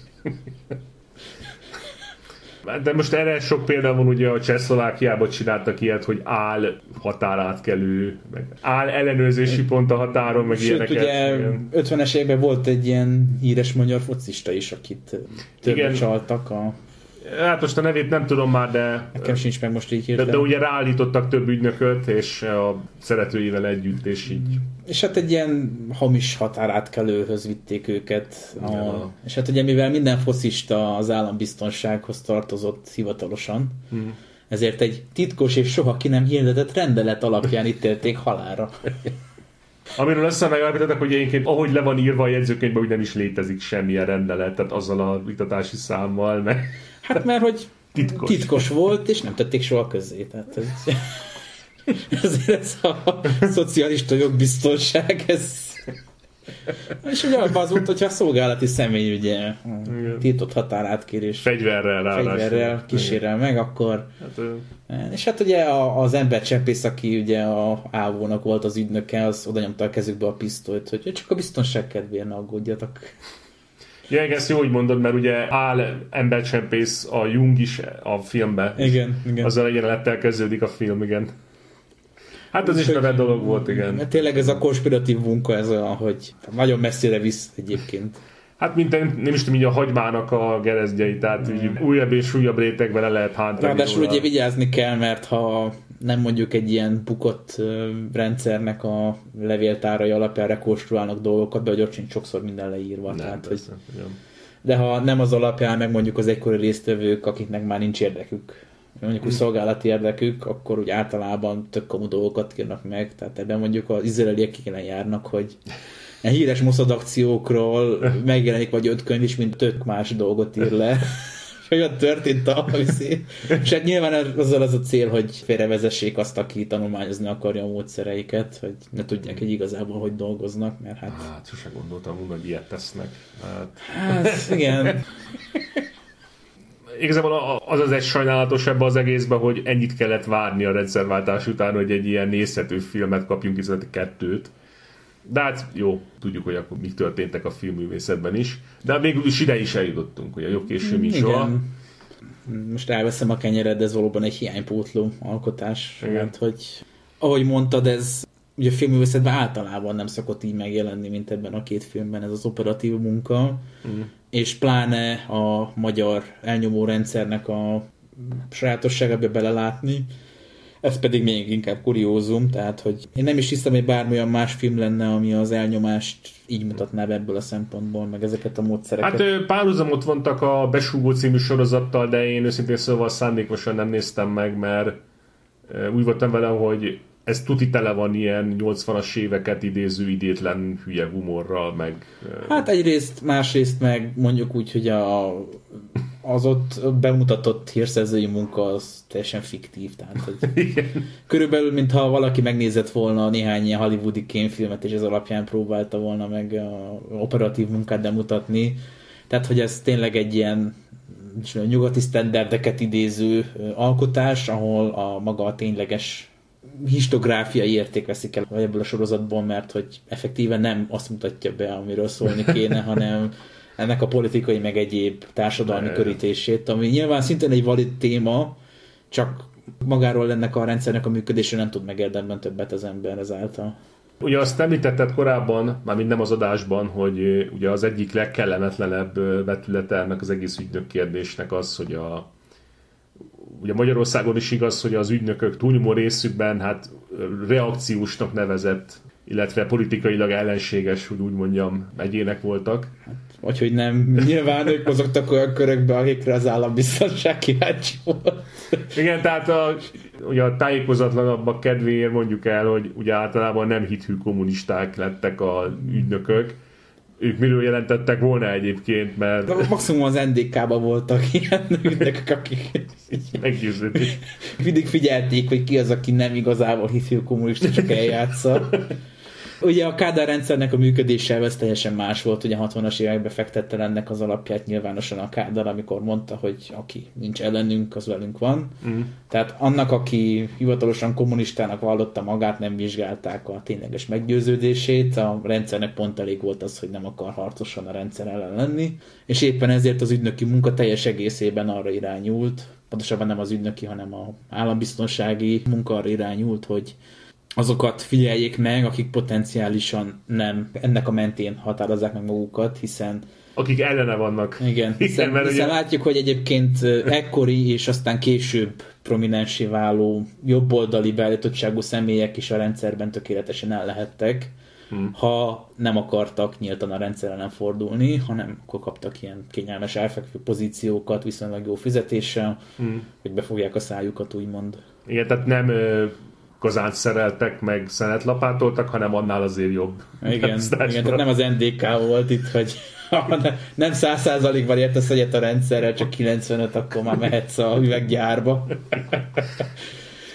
De most erre sok példa van, ugye a Csehszlovákiában csináltak ilyet, hogy áll határátkelő, meg áll ellenőrzési pont a határon, meg Sőt, ilyeneket. ugye ötvenes években volt egy ilyen híres magyar focista is, akit többre csaltak a... Hát most a nevét nem tudom már, de... Nekem sincs meg most így hirtelen. De, de ugye ráállítottak több ügynököt, és a szeretőivel együtt, és így... És hát egy ilyen hamis határátkelőhöz vitték őket. A... Ja. És hát ugye mivel minden focista az állambiztonsághoz tartozott hivatalosan, hmm. ezért egy titkos és soha ki nem hirdetett rendelet alapján ítélték halálra. Amiről aztán megállapítottak, hogy egyébként ahogy le van írva a jegyzőkönyvben, úgy nem is létezik semmilyen rendelet, tehát azzal a iktatási számmal, mert... Hát mert hogy titkos. titkos volt, és nem tették soha közzé. Tehát ez... ezért ez a szocialista jogbiztonság, ez... És ugye az volt, hogyha a szolgálati személy ugye tiltott határátkérés fegyverrel, ráadásul. fegyverrel kísérel meg, akkor... Hát, és hát ugye az embercsempész, aki ugye a ávónak volt az ügynöke, az oda nyomta a kezükbe a pisztolyt, hogy csak a biztonság kedvéért ne aggódjatok. Ja, ezt jó, hogy mondod, mert ugye áll embercsempész a Jung is a filmben. Igen, igen. Azzal egy jelenettel kezdődik a film, igen. Hát az is neve dolog volt, igen. Mert tényleg ez a konspiratív munka, ez olyan, hogy nagyon messzire visz egyébként. Hát mint nem, nem is tudom, így a hagymának a gerezdjei, tehát így újabb és újabb rétegben le lehet hántani. Ráadásul ugye vigyázni kell, mert ha nem mondjuk egy ilyen bukott rendszernek a levéltárai alapján rekonstruálnak dolgokat, de hogy ott sincs sokszor minden leírva. Nem, tehát, persze, hogy... De ha nem az alapján, meg mondjuk az egykori résztvevők, akiknek már nincs érdekük, mondjuk úgy szolgálati érdekük, akkor úgy általában tök komoly dolgokat írnak meg, tehát ebben mondjuk az izraeliek kéne járnak, hogy a híres Mossad akciókról megjelenik vagy öt könyv is, mint tök más dolgot ír le. És olyan történt a viszi. És hát nyilván azzal az a cél, hogy félrevezessék azt, aki tanulmányozni akarja a módszereiket, hogy ne tudják egy igazából, hogy dolgoznak, mert hát... Hát, sosem gondoltam volna, hogy ilyet tesznek. Hát, hát igen... Igazából az az egy sajnálatos ebbe az egészben, hogy ennyit kellett várni a rendszerváltás után, hogy egy ilyen nézhető filmet kapjunk, hiszen kettőt. De hát jó, tudjuk, hogy akkor mik történtek a filmművészetben is. De végül is ide is eljutottunk, hogy a jobb később is soha. Most elveszem a kenyered, de ez valóban egy hiánypótló alkotás. Mert hogy, ahogy mondtad, ez ugye a filmművészetben általában nem szokott így megjelenni, mint ebben a két filmben, ez az operatív munka. Mm. És pláne a magyar elnyomó rendszernek a sajátosságába belelátni. Ez pedig még inkább kuriózum, tehát hogy én nem is hiszem, hogy bármilyen más film lenne, ami az elnyomást így mutatná be ebből a szempontból, meg ezeket a módszereket. Hát párhuzamot vontak a Besúgó című sorozattal, de én őszintén szóval szándékosan nem néztem meg, mert úgy voltam vele, hogy ez tuti tele van ilyen nyolcvanas éveket idéző idétlen hülye humorral, meg... Hát egyrészt, másrészt meg mondjuk úgy, hogy a, az ott bemutatott hírszerzői munka az teljesen fiktív. Tehát, hogy körülbelül, mintha valaki megnézett volna néhány ilyen hollywoodi kémfilmet, és ez alapján próbálta volna meg a operatív munkát bemutatni. Tehát, hogy ez tényleg egy ilyen nyugati sztenderdeket idéző alkotás, ahol a maga a tényleges histográfiai érték veszik el ebből a sorozatból, mert hogy effektíven nem azt mutatja be, amiről szólni kéne, hanem ennek a politikai meg egyéb társadalmi körítését, ami nyilván szintén egy valid téma, csak magáról ennek a rendszernek a működésre nem tud meg érdemben többet az ember ezáltal. Ugye azt említetted korábban, mármint nem az adásban, hogy ugye az egyik legkellemetlenebb vetülete ennek az egész ügynök kérdésnek az, hogy a ugye Magyarországon is igaz, hogy az ügynökök túlnyomó részükben hát reakciósnak nevezett, illetve politikailag ellenséges, hogy úgy mondjam, egyének voltak. Vagy hogy nem, nyilván ők mozogtak olyan körökbe, akikre az állambiztonság kíváncsi volt. Igen, tehát a, ugye a tájékozatlanabbak kedvéért mondjuk el, hogy ugye általában nem hithű kommunisták lettek az ügynökök. Ők miről jelentettek volna egyébként, mert... De maximum az en dé ká-ban voltak ilyen ügynökök, akik meggyőződés. Mindig figyelték, hogy ki az, aki nem igazából hithű kommunista, csak eljátsza. Ugye a Kádár rendszernek a működése ez teljesen más volt, ugye a hatvanas években fektette ennek az alapját nyilvánosan a Kádár, amikor mondta, hogy aki nincs ellenünk, az velünk van. Mm. Tehát annak, aki hivatalosan kommunistának vallotta magát, nem vizsgálták a tényleges meggyőződését, a rendszernek pont elég volt az, hogy nem akar harcosan a rendszer ellen lenni, és éppen ezért az ügynöki munka teljes egészében arra irányult, pontosabban nem az ügynöki, hanem az állambiztonsági munka arra irányult, hogy azokat figyeljék meg, akik potenciálisan nem ennek a mentén határozzák meg magukat, hiszen... Akik ellene vannak. Igen, hiszen, igen, hiszen ugye... látjuk, hogy egyébként ekkori és aztán később prominensé váló jobboldali beállítottságú személyek is a rendszerben tökéletesen ellehettek, hmm. ha nem akartak nyíltan a rendszer ellen fordulni, hanem akkor kaptak ilyen kényelmes elfekvő pozíciókat, viszonylag jó fizetéssel, hmm. hogy befogják a szájukat, úgymond. Igen, tehát nem... Kazánt szereltek, meg szenetlapátoltak, hanem annál azért jobb. Igen, igen, tehát nem az en dé ká volt itt, hogy nem száz százalékban értesz egyet a rendszerrel, csak kilencvenöt, akkor már mehetsz a üveggyárba.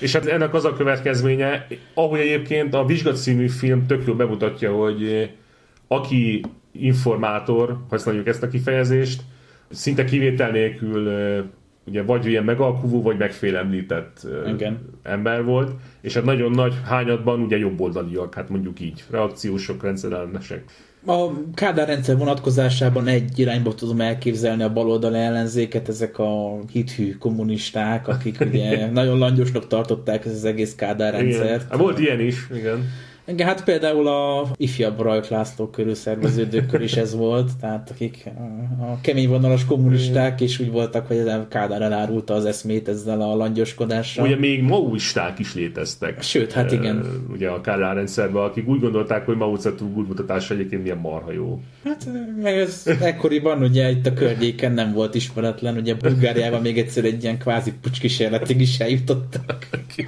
És hát ennek az a következménye, ahogy egyébként a Vizsga című film tök jól bemutatja, hogy aki informátor, használjuk ezt a kifejezést, szinte kivétel nélkül ugye vagy ilyen megalkuvó, vagy megfélemlített Igen. ember volt, és hát nagyon nagy hányadban ugye jobboldaliak, hát mondjuk így, reakciósok, rendszerellenesek. A Kádár rendszer vonatkozásában egy irányba tudom elképzelni a baloldali ellenzéket, ezek a hithű kommunisták, akik ugye nagyon langyosnak tartották ez az egész Kádár rendszert. Igen. Volt ilyen is, igen. Igen, hát például a ifjabb Rajk László körül szerveződőkör is ez volt, tehát akik a kemény vonalas kommunisták is úgy voltak, hogy a Kádár elárulta az eszmét ezzel a langyoskodással. Ugye még maoisták is léteztek. Sőt, hát igen. Uh, ugye a Kádár rendszerben, akik úgy gondolták, hogy Mao Zedong útmutatása egyébként milyen marha jó. Hát meg ez ekkoriban ugye itt a környéken nem volt ismeretlen, ugye Bulgáriában még egyszer egy ilyen kvázi pucskísérletig is eljutottak.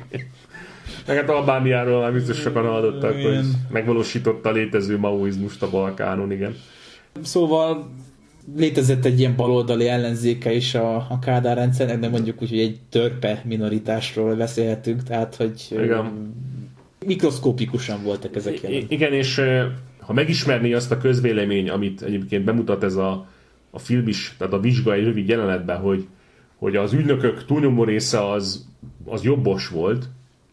Meg hát Albániáról már biztos sokan hallottak, hogy megvalósította a létező maoizmust a Balkánon, igen. Szóval létezett egy ilyen baloldali ellenzéke is a, a Kádár rendszernek, de mondjuk úgy, hogy egy törpe minoritásról beszélhetünk, tehát hogy igen. Mikroszkópikusan voltak ezek jelen. I- igen, és ha megismerné azt a közvélemény, amit egyébként bemutat ez a, a film is, tehát a Vizsga egy rövid jelenetben, hogy, hogy az ügynökök túlnyomó része az, az jobbos volt,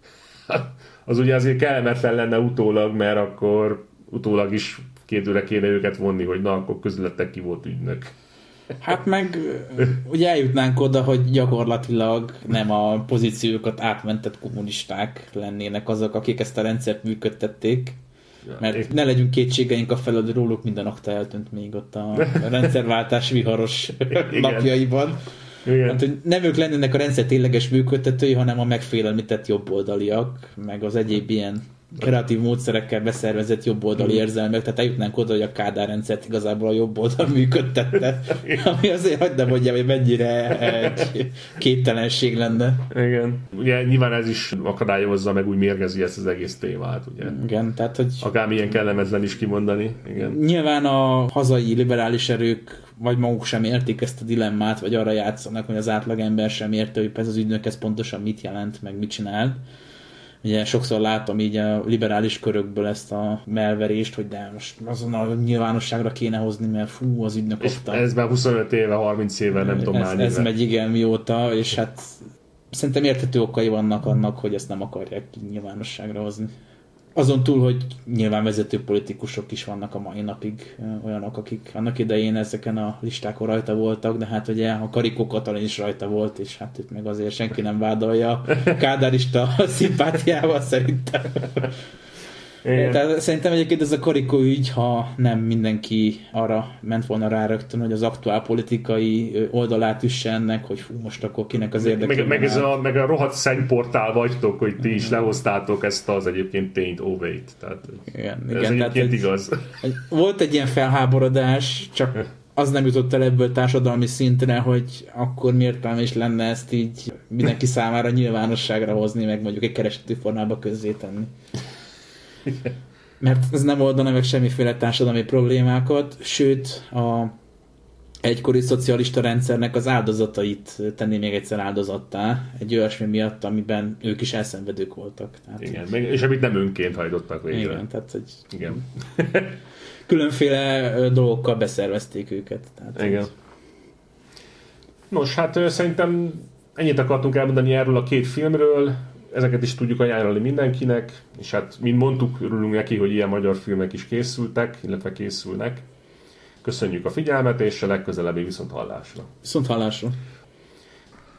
az ugye azért kellemetlen lenne utólag, mert akkor utólag is kérdőre kéne őket vonni, hogy na, akkor közülettek ki volt ügynök. Hát meg ugye eljutnánk oda, hogy gyakorlatilag nem a pozíciókat átmentett kommunisták lennének azok, akik ezt a rendszert működtették. Mert ne legyünk kétségeink a felől, hogy róluk minden akta eltűnt még ott a rendszerváltás viharos napjaiban. Igen. Hát, hogy nem ők lennének a rendszer tényleges működtetői, hanem a megfélemlített jobboldaliak, meg az egyéb ilyen kreatív módszerekkel beszervezett jobboldali érzelmek, tehát eljutnánk oda, hogy a Kádár rendszert igazából a jobboldal működtette, ami azért hagyd ne mondjam, hogy mennyire egy képtelenség lenne. Igen. Ugye nyilván ez is akadályozza, meg úgy mérgezi ezt az egész témát, ugye. Igen, tehát hogy... Akármilyen kellemetlen is kimondani. Igen. Nyilván a hazai liberális erők vagy maguk sem értik ezt a dilemmát, vagy arra játszanak, hogy az átlagember sem érte, hogy ez az ügynök ez pontosan mit jelent, meg mit csinál. Ugye sokszor látom így a liberális körökből ezt a melverést, hogy de most azon a nyilvánosságra kéne hozni, mert fú, az ügynök ott. Ez már huszonöt éve, harminc éve, nem tudom már. Ez megy igen mióta, és hát szerintem érthető okai vannak annak, hogy ezt nem akarják nyilvánosságra hozni. Azon túl, hogy nyilván vezető politikusok is vannak a mai napig olyanok, akik annak idején ezeken a listákon rajta voltak, de hát ugye a Karikó Katalin is rajta volt, és hát itt meg azért senki nem vádolja kádárista szimpátiával szerintem. Tehát szerintem egyébként ez a Karikó ügy, ha nem mindenki arra ment volna rá rögtön, hogy az aktuál politikai oldalát üsse ennek, hogy fú, most akkor kinek az érdekében. Meg, meg, ez a, meg a rohadt szennyportál vagytok, hogy ti is lehoztátok ezt az egyébként tényt, óvét. Tehát igen, ez igen, egyébként tehát igaz. Egy, volt egy ilyen felháborodás, csak az nem jutott el ebből társadalmi szintre, hogy akkor mi értelme is lenne ezt így mindenki számára nyilvánosságra hozni, meg mondjuk egy kereshető formába közzétenni. Mert ez nem oldana meg semmiféle társadalmi problémákat, sőt a egykori szocialista rendszernek az áldozatait tenni még egyszer áldozattá, egy olyasmi miatt, amiben ők is elszenvedők voltak. Tehát, igen, meg, és amit nem önként hajtottak végre. Igen, tehát hogy igen. különféle dolgokkal beszervezték őket. Tehát, igen. Hogy... Nos, hát szerintem ennyit akartunk elmondani erről a két filmről. Ezeket is tudjuk ajánlani mindenkinek, és hát, mint mondtuk, örülünk neki, hogy ilyen magyar filmek is készültek, illetve készülnek. Köszönjük a figyelmet, és a legközelebbi viszonthallásra. Viszonthallásra.